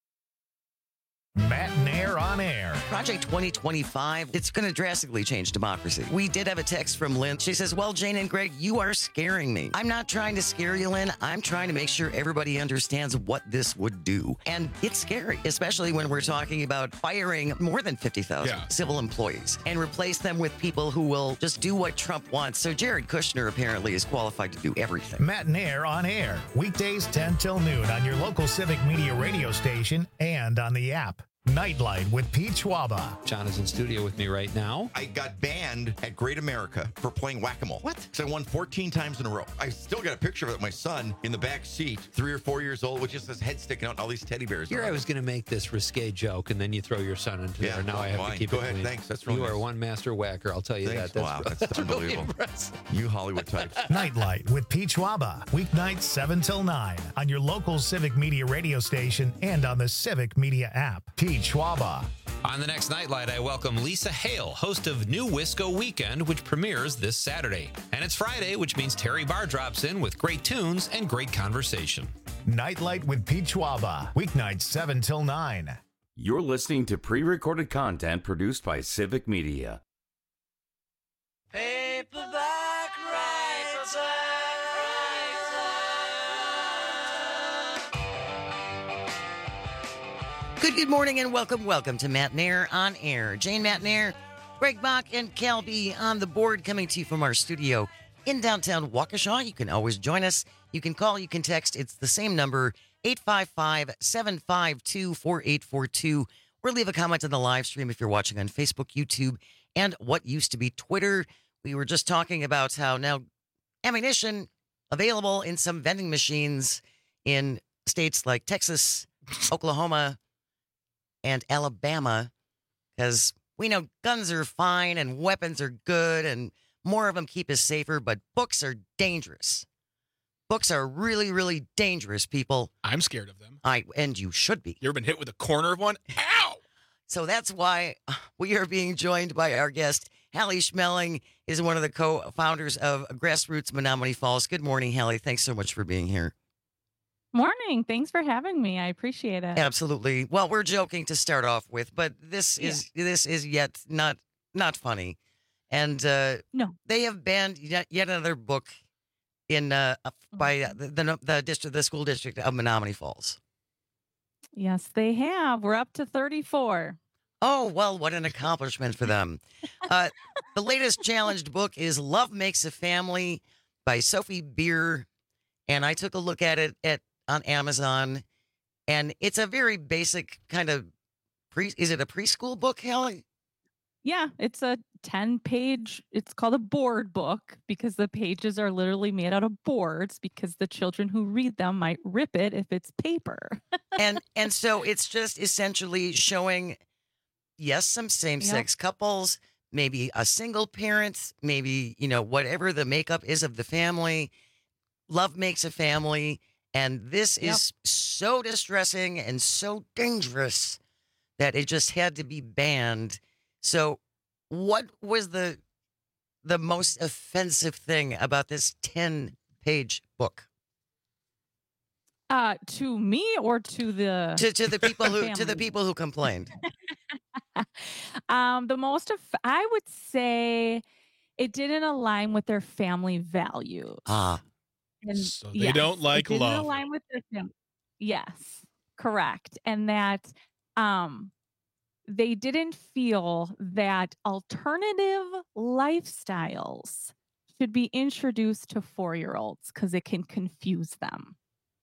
Matt Nair on air. Project twenty twenty-five, it's going to drastically change democracy. We did have a text from Lynn. She says, well, Jane and Greg, you are scaring me. I'm not trying to scare you, Lynn. I'm trying to make sure everybody understands what this would do. And it's scary, especially when we're talking about firing more than fifty thousand yeah. civil employees and replace them with people who will just do what Trump wants. So Jared Kushner apparently is qualified to do everything. Matt Nair on air. Weekdays ten till noon on your local Civic Media radio station and on the app. Nightlight with Pete Schwaba. John is in studio with me right now. I got banned at Great America for playing whack-a-mole. What? Because I won fourteen times in a row. I still got a picture of it, my son in the back seat, three or four years old, with just his head sticking out and all these teddy bears. Here I was going to make this risque joke, and then you throw your son into yeah, there. Now well, I have fine. to keep Go it ahead. clean. Thanks. That's really You nice. are one master whacker, I'll tell you Thanks. that. That's, wow, that's really unbelievable. You Hollywood types. Nightlight with Pete Schwaba. Weeknights seven till nine on your local Civic Media radio station and on the Civic Media app. Pete Schwaba. On the next Nightlight, I welcome Lisa Hale, host of New Wisco Weekend, which premieres this Saturday. And it's Friday, which means Terry Barr drops in with great tunes and great conversation. Nightlight with Pete Schwaba. Weeknights seven till nine. You're listening to pre-recorded content produced by Civic Media. Paperback writer. Good, good morning and welcome, welcome to Matt Nair on Air. Jane Matt Nair, Greg Bach, and Cal B on the board coming to you from our studio in downtown Waukesha. You can always join us. You can call, you can text. It's the same number, eight five five, seven five two, four eight four two, or leave a comment on the live stream if you're watching on Facebook, YouTube, and what used to be Twitter. We were just talking about how now ammunition available in some vending machines in states like Texas, Oklahoma, and Alabama, because we know guns are fine and weapons are good and more of them keep us safer, but books are dangerous. Books are really, really dangerous, people. I'm scared of them. I and you should be. You ever been hit with a corner of one? Ow! So that's why we are being joined by our guest. Hallie Schmeling is one of the co-founders of Grassroots Menomonee Falls. Good morning, Hallie. Thanks so much for being here. Morning. Thanks for having me. I appreciate it. Absolutely. Well, we're joking to start off with, but this is yeah. this is yet not not funny. And uh, no, they have banned yet, yet another book in uh, by uh, the, the the district, the school district of Menomonee Falls. Yes, they have. We're up to thirty-four. Oh, well, what an accomplishment for them. Uh, the latest challenged book is Love Makes a Family by Sophie Beer. And I took a look at it at on Amazon. And it's a very basic kind of, pre. is it a preschool book, Hallie? Yeah, it's a ten-page, it's called a board book because the pages are literally made out of boards because the children who read them might rip it if it's paper. and and so it's just essentially showing, yes, some same-sex yep. couples, maybe a single parent, maybe, you know, whatever the makeup is of the family. Love makes a family. And this yep. is so distressing and so dangerous that it just had to be banned. So what was the the most offensive thing about this ten-page book? Uh, to me or to the to, to the people who family? to the people who complained? um, the most of I would say it didn't align with their family values. Ah, and so they yes, don't like it didn't love. Align with their family. Yes, correct, and that um. they didn't feel that alternative lifestyles should be introduced to four-year-olds because it can confuse them.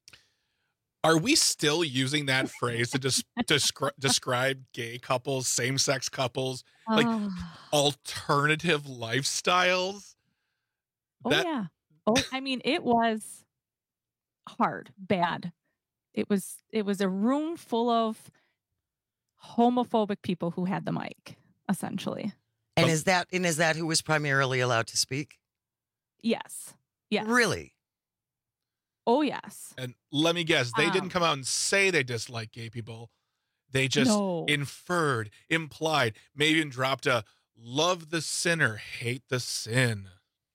Are we still using that phrase to just descri- describe gay couples, same-sex couples, like Oh. alternative lifestyles? Oh, That- yeah. Oh, I mean, it was hard, bad. It was it was a room full of homophobic people who had the mic, essentially. And is that and is that who was primarily allowed to speak? Yes. Yes. Really? Oh, yes. And let me guess, they Um, didn't come out and say they dislike gay people. They just No. inferred, implied, maybe even dropped a love the sinner, hate the sin.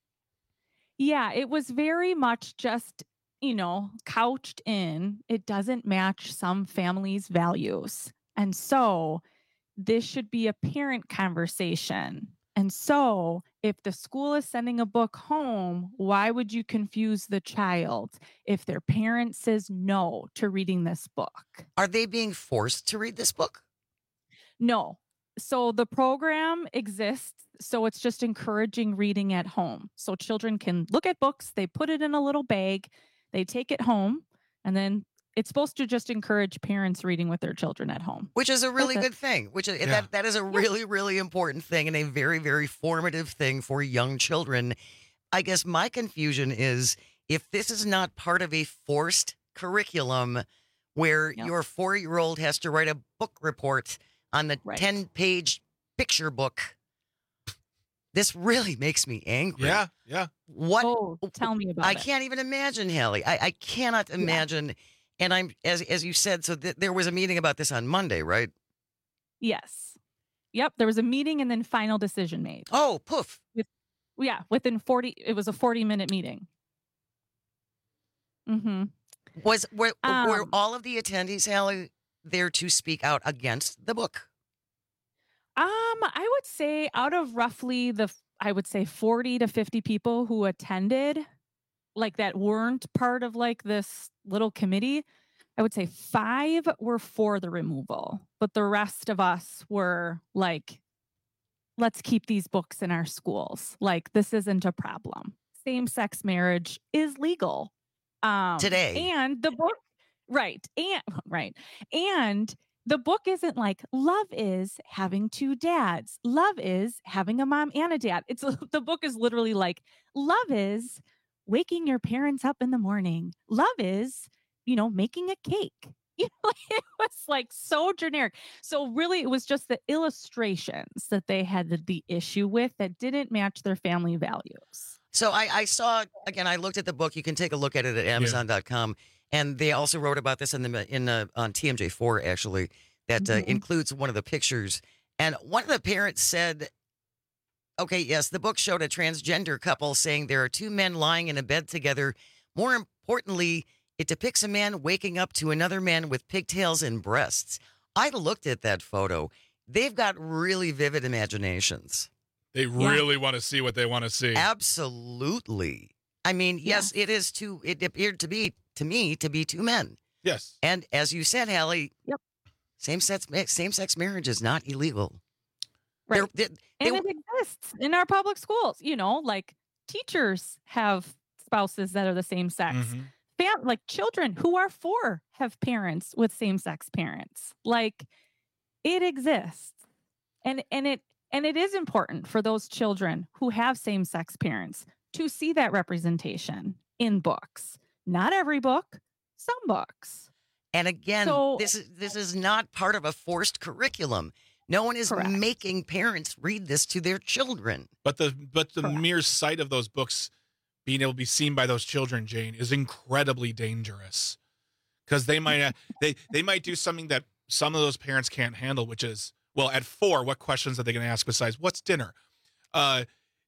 Yeah, it was very much just, you know, couched in. It doesn't match some families' values. And so this should be a parent conversation. And so if the school is sending a book home, why would you confuse the child if their parent says no to reading this book? Are they being forced to read this book? No. So the program exists. So it's just encouraging reading at home. So children can look at books, they put it in a little bag, they take it home, and then it's supposed to just encourage parents reading with their children at home. Which is a really That's it. good thing. Which is, Yeah. that that is a really, really important thing and a very, very formative thing for young children. I guess my confusion is if this is not part of a forced curriculum where Yep. your four-year-old has to write a book report on the Right. ten-page picture book, this really makes me angry. Yeah, yeah. What? Oh, tell me about I it. can't even imagine, Hallie. I, I cannot imagine. And I'm as as you said. So th- there was a meeting about this on Monday, right? Yes. Yep. There was a meeting and then final decision made. Oh, poof. With, yeah. Within forty, it was a forty minute meeting. Mm-hmm. Was were, were Um, all of the attendees, Hallie, there to speak out against the book? Um, I would say out of roughly the, I would say forty to fifty people who attended, like that weren't part of like this little committee, I would say five were for the removal, but the rest of us were like, let's keep these books in our schools. Like, this isn't a problem. Same-sex marriage is legal. Um, Today. And the book, right. And right. And the book isn't like, love is having two dads. Love is having a mom and a dad. It's the book is literally like, love is waking your parents up in the morning. Love is, you know, making a cake. You know, it was like so generic. So really, it was just the illustrations that they had the, the issue with that didn't match their family values. So I, I saw, again, I looked at the book. You can take a look at it at amazon dot com. And they also wrote about this in the in uh, on T M J four, actually, that uh, Mhm. includes one of the pictures. And one of the parents said, okay, yes, the book showed a transgender couple saying there are two men lying in a bed together. More importantly, it depicts a man waking up to another man with pigtails and breasts. I looked at that photo. They've got really vivid imaginations. They really want to see what they want to see. Absolutely. I mean, yes, it is two, it appeared to be, to me, to be two men. Yes. And as you said, Hallie, yep. same-sex, same-sex marriage is not illegal. Right. They're- they- And they- it exists in our public schools. You know, like teachers have spouses that are the same sex. Mhm. Fam- like children who are four have parents with same sex parents. Like it exists. And and it and it is important for those children who have same sex parents to see that representation in books. Not every book, some books. And again, So- this is this is not part of a forced curriculum. No one is Correct. making parents read this to their children. But the but the mere sight of those books being able to be seen by those children, Jane, is incredibly dangerous. Because they might uh, they they might do something that some of those parents can't handle, which is, well, at four, what questions are they going to ask besides what's dinner? Uh,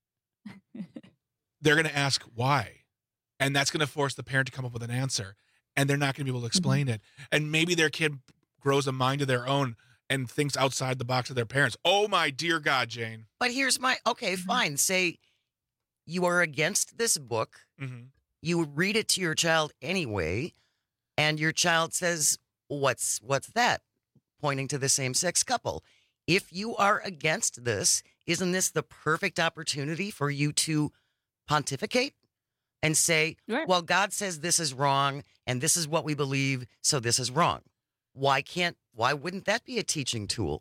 they're going to ask why, and that's going to force the parent to come up with an answer, and they're not going to be able to explain it. And maybe their kid grows a mind of their own and thinks outside the box of their parents. Oh my dear God, Jane. But here's my okay, fine. Say you are against this book. Mhm. You read it to your child anyway, and your child says, "What's what's that?" Pointing to the same-sex couple. If you are against this, isn't this the perfect opportunity for you to pontificate and say, "Well, God says this is wrong, and this is what we believe, so this is wrong." Why can't? Why wouldn't that be a teaching tool?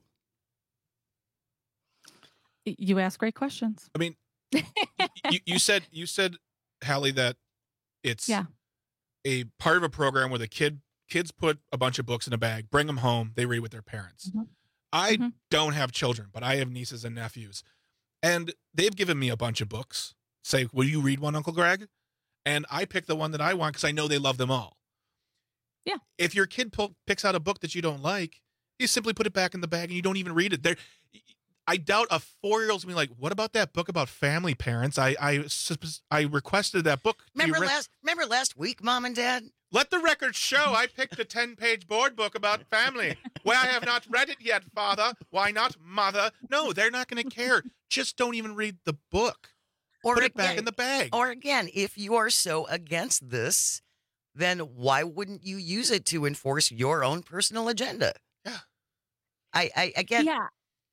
You ask great questions. I mean, you, you said you said, Hallie, that it's Yeah. a part of a program where the kid kids put a bunch of books in a bag, bring them home, they read with their parents. I don't have children, but I have nieces and nephews, and they've given me a bunch of books. Say, will you read one, Uncle Greg? And I pick the one that I want because I know they love them all. Yeah. If your kid pull, picks out a book that you don't like, you simply put it back in the bag and you don't even read it. There, I doubt a four-year-old's gonna be like, "What about that book about family parents? I I I requested that book." Do you Remember re- last remember last week, Mom and Dad? Let the record show I picked a ten-page board book about family. Well, I have not read it yet, Father. Why not, Mother? No, they're not going to care. Just don't even read the book. Or Put it back again- in the bag. Or again, if you are so against this, then why wouldn't you use it to enforce your own personal agenda? Yeah. I, I again, Yeah.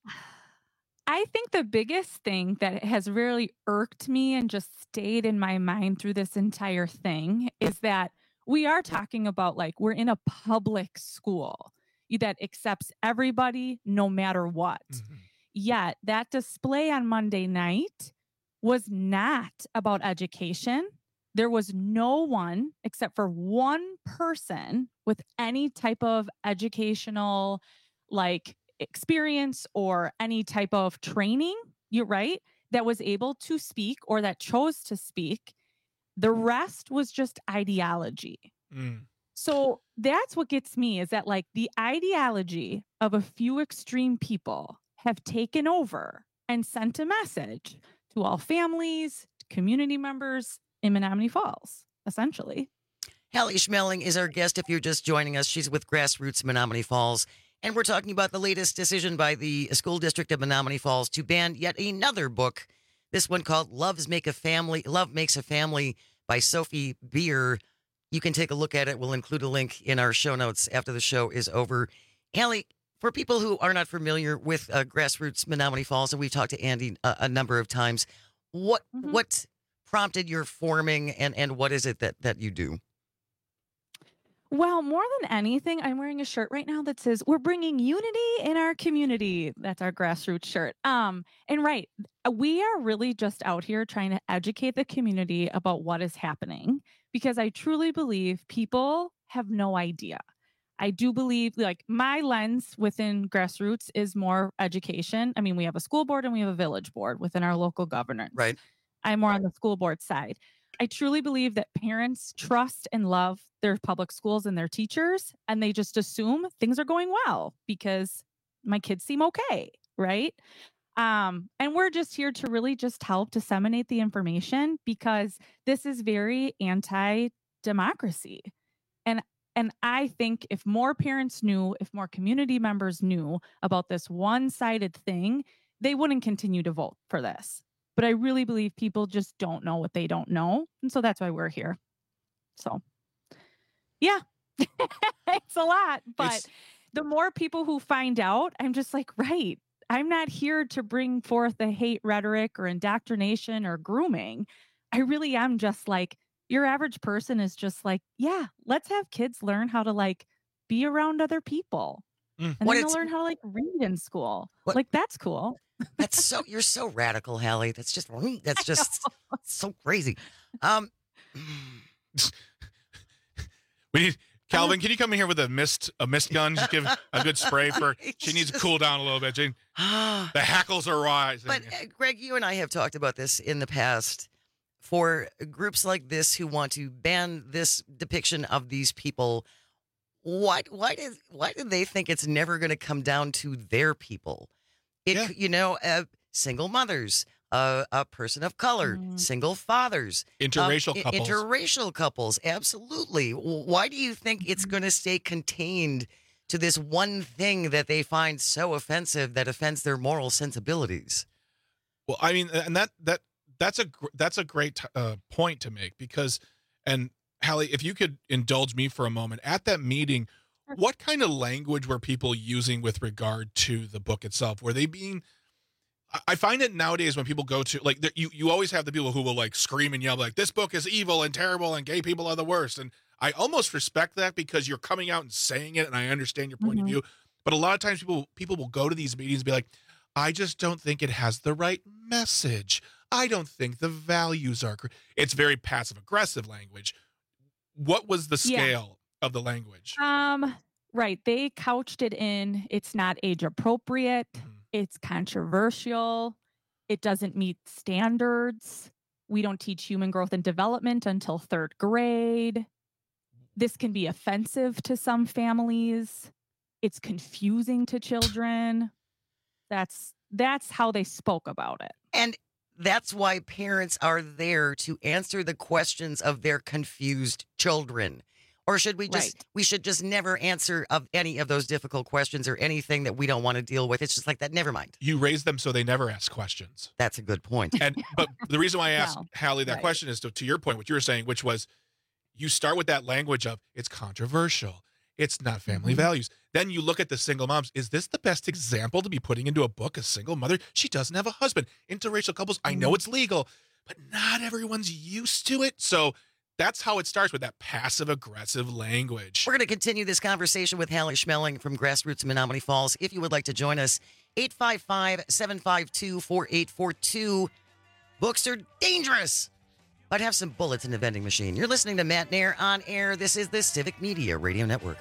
I think the biggest thing that has really irked me and just stayed in my mind through this entire thing is that we are talking about like we're in a public school that accepts everybody no matter what. Yet that display on Monday night was not about education. There was no one except for one person with any type of educational like experience or any type of training, you're right, that was able to speak or that chose to speak. The rest was just ideology. Mm. So that's what gets me is that like the ideology of a few extreme people have taken over and sent a message to all families, community members in Menominee Falls, essentially. Hallie Schmeling is our guest. If you're just joining us, she's with Grassroots Menominee Falls. And we're talking about the latest decision by the school district of Menominee Falls to ban yet another book. This one called Love's Make a Family, Love Makes a Family by Sophie Beer. You can take a look at it. We'll include a link in our show notes after the show is over. Hallie, for people who are not familiar with uh, Grassroots Menominee Falls, and we've talked to Andy uh, a number of times, what mm-hmm. what prompted your forming, and, and what is it that, that you do? Well, more than anything, I'm wearing a shirt right now that says, "We're bringing unity in our community." That's our Grassroots shirt. Um, and right, we are really just out here trying to educate the community about what is happening, because I truly believe people have no idea. I do believe, like, my lens within Grassroots is more education. I mean, we have a school board and we have a village board within our local governance. Right. I'm more on the school board side. I truly believe that parents trust and love their public schools and their teachers, and they just assume things are going well because my kids seem okay, right? Um, and we're just here to really just help disseminate the information, because this is very anti-democracy. And and I think if more parents knew, if more community members knew about this one-sided thing, they wouldn't continue to vote for this. But I really believe people just don't know what they don't know. And so that's why we're here. So, yeah, it's a lot. But it's... the more people who find out, I'm just like, right, I'm not here to bring forth the hate rhetoric or indoctrination or grooming. I really am just like, your average person is just like, yeah, let's have kids learn how to like be around other people. Mm. And what then they'll learn how to like read in school. What? Like, that's cool. That's so, you're so radical, Hallie. That's just, that's just so crazy. Um, we need, Calvin, can you come in here with a mist, a mist gun? Just give a good spray for, she needs to cool down a little bit, Jane. The hackles are rising. But uh, Greg, you and I have talked about this in the past. For groups like this who want to ban this depiction of these people, why, why did, why did they think it's never going to come down to their people? It, yeah. You know, uh, single mothers, uh, a person of color, mm. single fathers, interracial um, couples, interracial couples. Absolutely. Why do you think it's going to stay contained to this one thing that they find so offensive that offends their moral sensibilities? Well, I mean, and that that that's a that's a great uh, point to make, because, and Hallie, if you could indulge me for a moment, at that meeting, what kind of language were people using with regard to the book itself? Were they being, I find it nowadays when people go to, like, you, you always have the people who will like scream and yell like, this book is evil and terrible and gay people are the worst. And I almost respect that, because you're coming out and saying it, and I understand your point mm-hmm. of view. But a lot of times people, people will go to these meetings and be like, I just don't think it has the right message. I don't think the values are correct. It's very passive aggressive language. What was the scale yeah. of the language? Um, right. They couched it in, it's not age appropriate. Mm-hmm. It's controversial. It doesn't meet standards. We don't teach human growth and development until third grade. This can be offensive to some families. It's confusing to children. That's, that's how they spoke about it. And that's why parents are there to answer the questions of their confused children. Or should we just, right. we should just never answer of any of those difficult questions or anything that we don't want to deal with. It's just like that. Never mind. You raise them so they never ask questions. That's a good point. And, but the reason why I asked No. Hallie that Right. question is to, to your point, what you were saying, which was you start with that language of it's controversial. It's not family Mm-hmm. values. Then you look at the single moms. Is this the best example to be putting into a book? A single mother? She doesn't have a husband. Interracial couples. I know it's legal, but not everyone's used to it. So that's how it starts, with that passive aggressive language. We're going to continue this conversation with Hallie Schmeling from Grassroots Menominee Falls. If you would like to join us, eight five five, seven five two, four eight four two. Books are dangerous, but have some bullets in the vending machine. You're listening to Matt Nair on air. This is the Civic Media Radio Network.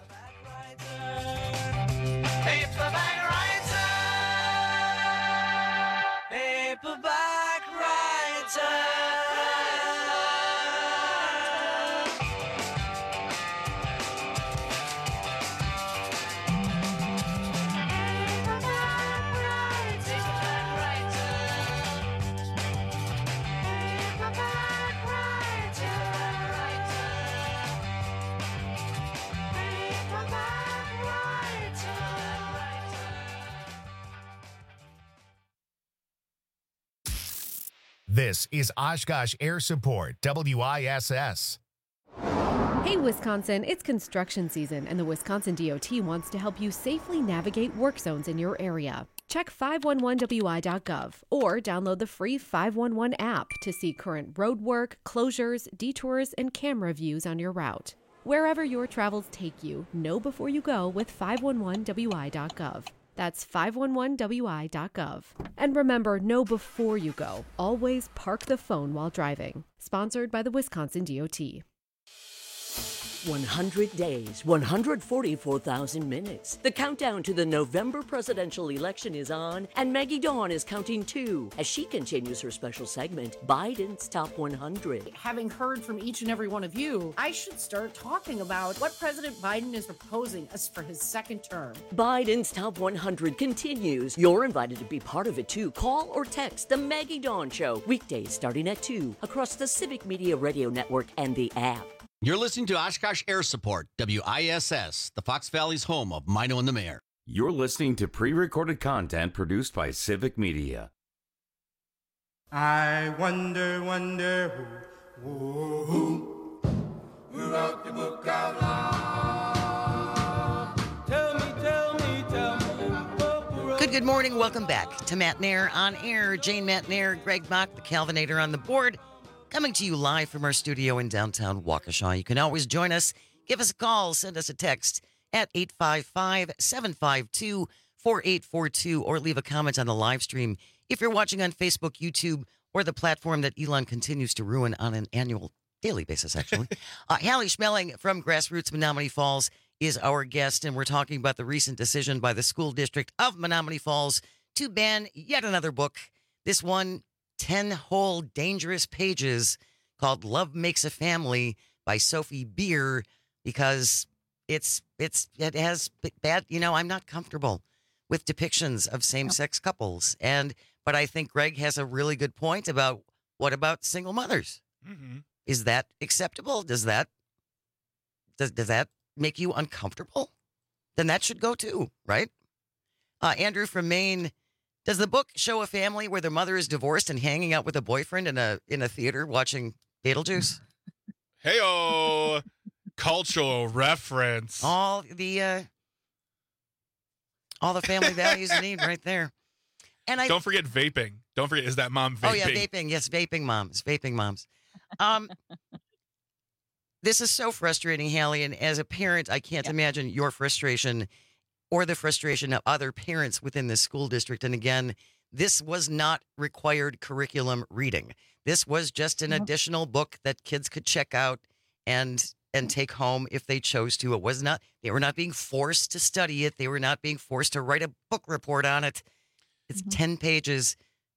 Paperback writer. This is Oshkosh Air Support, W I S S. Hey, Wisconsin, it's construction season, and the Wisconsin D O T wants to help you safely navigate work zones in your area. Check five one one W I dot gov or download the free five one one app to see current road work, closures, detours, and camera views on your route. Wherever your travels take you, know before you go with five one one W I dot gov. That's five one one W I dot gov. And remember, know before you go. Always park the phone while driving. Sponsored by the Wisconsin D O T. one hundred days, one hundred forty-four thousand minutes. The countdown to the November presidential election is on, and Maggie Dawn is counting too as she continues her special segment, Biden's Top one hundred. Having heard from each and every one of you, I should start talking about what President Biden is proposing us for his second term. Biden's Top one hundred continues. You're invited to be part of it too. Call or text the Maggie Dawn Show, weekdays starting at two, across the Civic Media Radio Network and the app. You're listening to Oshkosh Air Support, W I S S, the Fox Valley's home of Mino and the Mayor. You're listening to pre-recorded content produced by Civic Media. I wonder, wonder who, who, who, who wrote the book of law? Tell me, tell me, tell me. Who wrote Good, good morning. Welcome back to Matt Nair on air. Jane Matt Nair, Greg Bach, the Calvinator on the board. Coming to you live from our studio in downtown Waukesha. You can always join us. Give us a call. Send us a text at eight five five, seven five two, four eight four two or leave a comment on the live stream if you're watching on Facebook, YouTube, or the platform that Elon continues to ruin on an annual, daily basis, actually. uh, Hallie Schmeling from Grassroots Menominee Falls is our guest, and we're talking about the recent decision by the school district of Menominee Falls to ban yet another book. This one, ten whole dangerous pages called Love Makes a Family by Sophie Beer, because it's it's it has bad, you know, I'm not comfortable with depictions of same-sex couples. And but I think Greg has a really good point about what about single mothers? Mm-hmm. Is that acceptable? Does that does, does that make you uncomfortable? Then that should go too, right? Uh, Andrew from Maine. Does the book show a family where the mother is divorced and hanging out with a boyfriend in a in a theater watching Beetlejuice? Hey-oh, cultural reference. All the uh, all the family values you need right there. And I don't forget vaping. Don't forget, is that mom vaping? Oh yeah, vaping. Yes, vaping moms. Vaping moms. Um, this is so frustrating, Hallie. And as a parent, I can't yeah. imagine your frustration or the frustration of other parents within the school district. And again, this was not required curriculum reading. This was just an additional book that kids could check out and and take home if they chose to. It was not, they were not being forced to study it. They were not being forced to write a book report on it. It's mm-hmm. ten pages.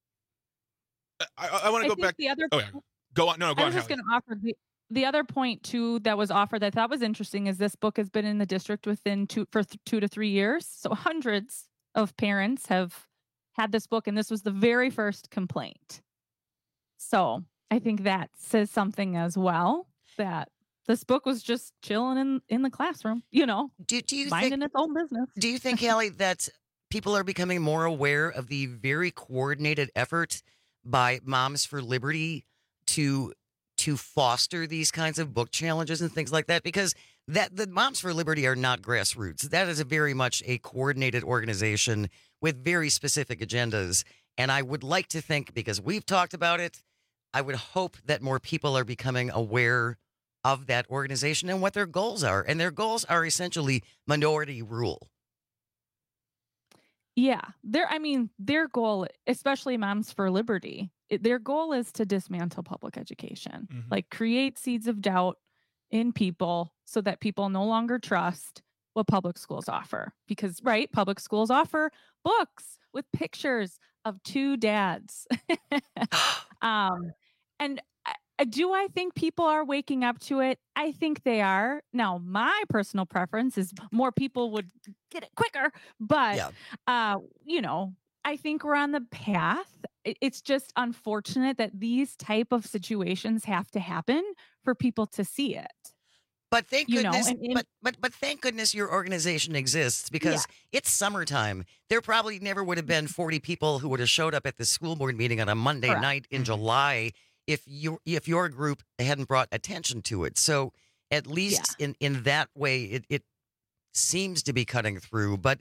I, I want to go back. The other, oh, yeah. Go on. No, no go I on. was just going to offer the, the other point too that was offered that I thought was interesting is this book has been in the district within two for th- two to three years. So hundreds of parents have had this book, and this was the very first complaint. So I think that says something as well, that this book was just chilling in, in the classroom, you know, do, do you minding think, its own business. Do you think, Hallie, that people are becoming more aware of the very coordinated effort by Moms for Liberty to to foster these kinds of book challenges and things like that? Because that the Moms for Liberty are not grassroots. That is a very much a coordinated organization with very specific agendas. And I would like to think, because we've talked about it, I would hope that more people are becoming aware of that organization and what their goals are. And their goals are essentially minority rule. Yeah, their I mean, their goal, especially Moms for Liberty, it, their goal is to dismantle public education, mm-hmm. like create seeds of doubt in people so that people no longer trust what public schools offer. Because, right, public schools offer books with pictures of two dads. um, and I, do I think people are waking up to it? I think they are. Now, my personal preference is more people would get it quicker. But, yeah. uh, you know, I think we're on the path. It's just unfortunate that these type of situations have to happen for people to see it. But thank you goodness, know, and, and, but but but thank goodness your organization exists, because yeah. it's summertime. There probably never would have been forty people who would have showed up at the school board meeting on a Monday Correct. night in July if you if your group hadn't brought attention to it. So, At least yeah. in, in that way, it, it seems to be cutting through. But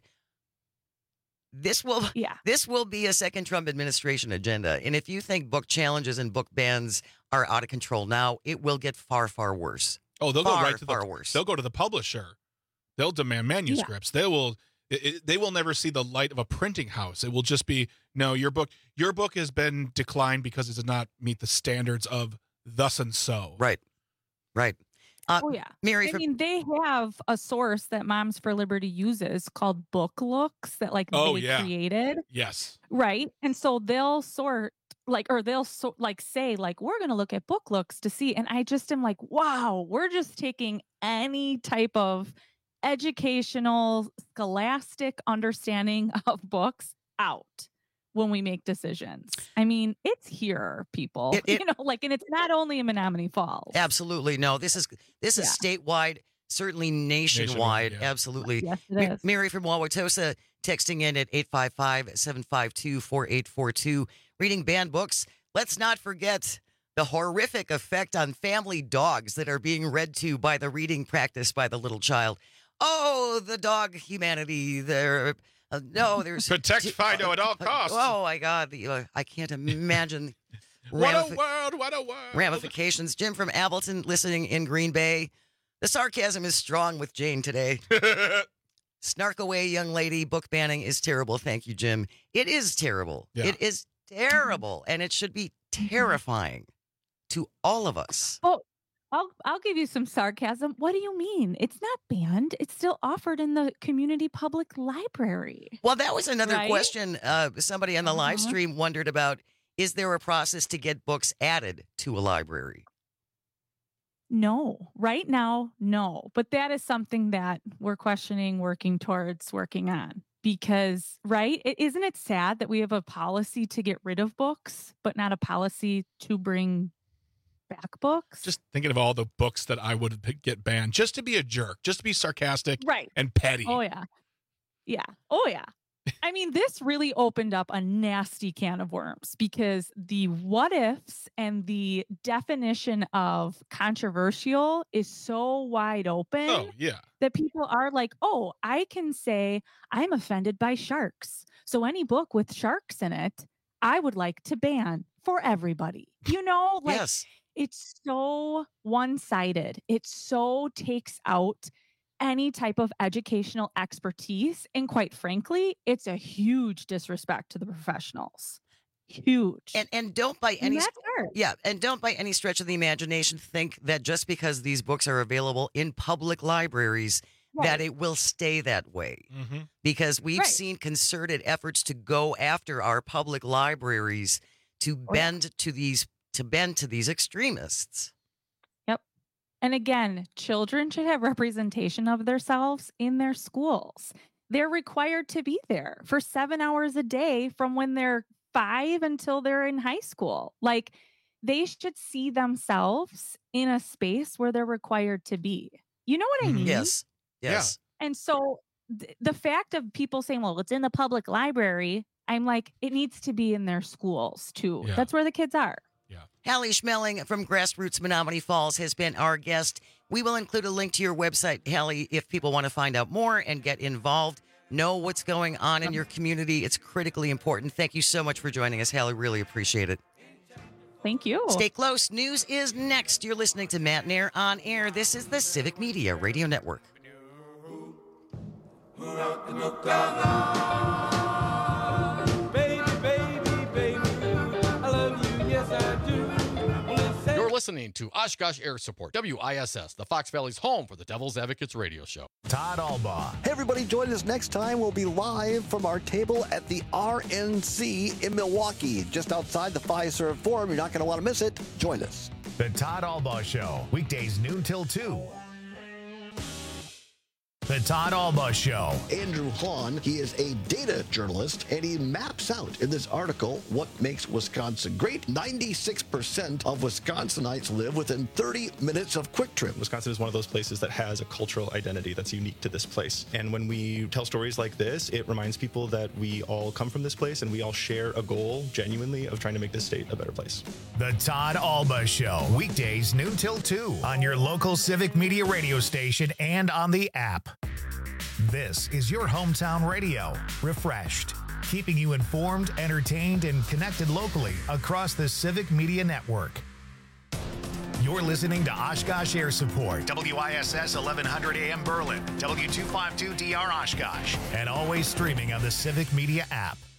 this will yeah. this will be a second Trump administration agenda. And if you think book challenges and book bans are out of control now, it will get far, far worse. Oh, they'll far, go right to far the worse. They'll go to the publisher. They'll demand manuscripts. Yeah. They will it, it, they will never see the light of a printing house. It will just be, no, your book your book has been declined because it does not meet the standards of thus and so. Right. Right. Uh, oh, yeah. Mary, I for- mean, they have a source that Moms for Liberty uses called Book Looks that, like, oh, they yeah. created. Yes. Right. And so they'll sort, like, or they'll, so, like, say, like, we're going to look at Book Looks to see. And I just am like, wow, we're just taking any type of educational, scholastic understanding of books out when we make decisions. I mean, it's here, people. It, it, you know, like, and it's not only in Menominee Falls. Absolutely. No, this is this is yeah. statewide, certainly nationwide. nationwide yeah. Absolutely. Yes, it M- is. Mary from Wauwatosa texting in at eight five five, seven five two, four eight four two. Reading banned books. Let's not forget the horrific effect on family dogs that are being read to by the reading practice by the little child. Oh, the dog humanity. They're Uh, no, there's protect Fido uh, at all costs. Oh my God, the, uh, I can't imagine. what ramifi- a world! What a world! Ramifications. Jim from Appleton, listening in Green Bay. The sarcasm is strong with Jane today. Snark away, young lady. Book banning is terrible. Thank you, Jim. It is terrible. Yeah. It is terrible, and it should be terrifying to all of us. Oh. I'll I'll give you some sarcasm. What do you mean? It's not banned. It's still offered in the community public library. Well, that was another right? question. Uh, somebody on the uh-huh. live stream wondered about, is there a process to get books added to a library? No. Right now, no. But that is something that we're questioning, working towards, working on. Because, right, it, isn't it sad that we have a policy to get rid of books, but not a policy to bring back books? Just thinking of all the books that I would get banned just to be a jerk, just to be sarcastic right. and petty. Oh, yeah. Yeah. Oh, yeah. I mean, this really opened up a nasty can of worms because the what ifs and the definition of controversial is so wide open oh, yeah. that people are like, oh, I can say I'm offended by sharks. So any book with sharks in it, I would like to ban for everybody. You know, like yes. It's so one-sided. It so takes out any type of educational expertise. And quite frankly, it's a huge disrespect to the professionals. Huge. And and don't by any and yeah, and don't by any stretch of the imagination think that just because these books are available in public libraries right. that it will stay that way. Mm-hmm. Because we've right. seen concerted efforts to go after our public libraries to oh, bend yeah. to these to bend to these extremists. Yep. And again, children should have representation of themselves in their schools. They're required to be there for seven hours a day from when they're five until they're in high school. Like, they should see themselves in a space where they're required to be. You know what I mean? Yes. Yes. Yeah. And so th- the fact of people saying, well, it's in the public library, I'm like, it needs to be in their schools too. Yeah. That's where the kids are. Yeah. Hallie Schmeling from Grassroots Menominee Falls has been our guest. We will include a link to your website, Hallie, if people want to find out more and get involved, know what's going on in your community. It's critically important. Thank you so much for joining us, Hallie. Really appreciate it. Thank you. Stay close. News is next. You're listening to Matt Nair on Air. This is the Civic Media Radio Network. You're listening to Oshkosh Air Support, W I S S, the Fox Valley's home for the Devil's Advocates radio show. Todd Albaugh. Hey, everybody, join us next time. We'll be live from our table at the R N C in Milwaukee, just outside the Fiserv Forum. You're not going to want to miss it. Join us. The Todd Albaugh Show, weekdays noon till two. The Todd Alba Show. Andrew Hahn, he is a data journalist, and he maps out in this article what makes Wisconsin great. ninety-six percent of Wisconsinites live within thirty minutes of Quick Trip. Wisconsin is one of those places that has a cultural identity that's unique to this place. And when we tell stories like this, it reminds people that we all come from this place and we all share a goal, genuinely, of trying to make this state a better place. The Todd Alba Show. Weekdays noon till two on your local Civic Media radio station and on the app. This is your hometown radio. Refreshed. Keeping you informed, entertained, and connected locally across the Civic Media Network. You're listening to Oshkosh Air Support, W I S S eleven hundred A M Berlin, W two fifty-two D R Oshkosh, and always streaming on the Civic Media app.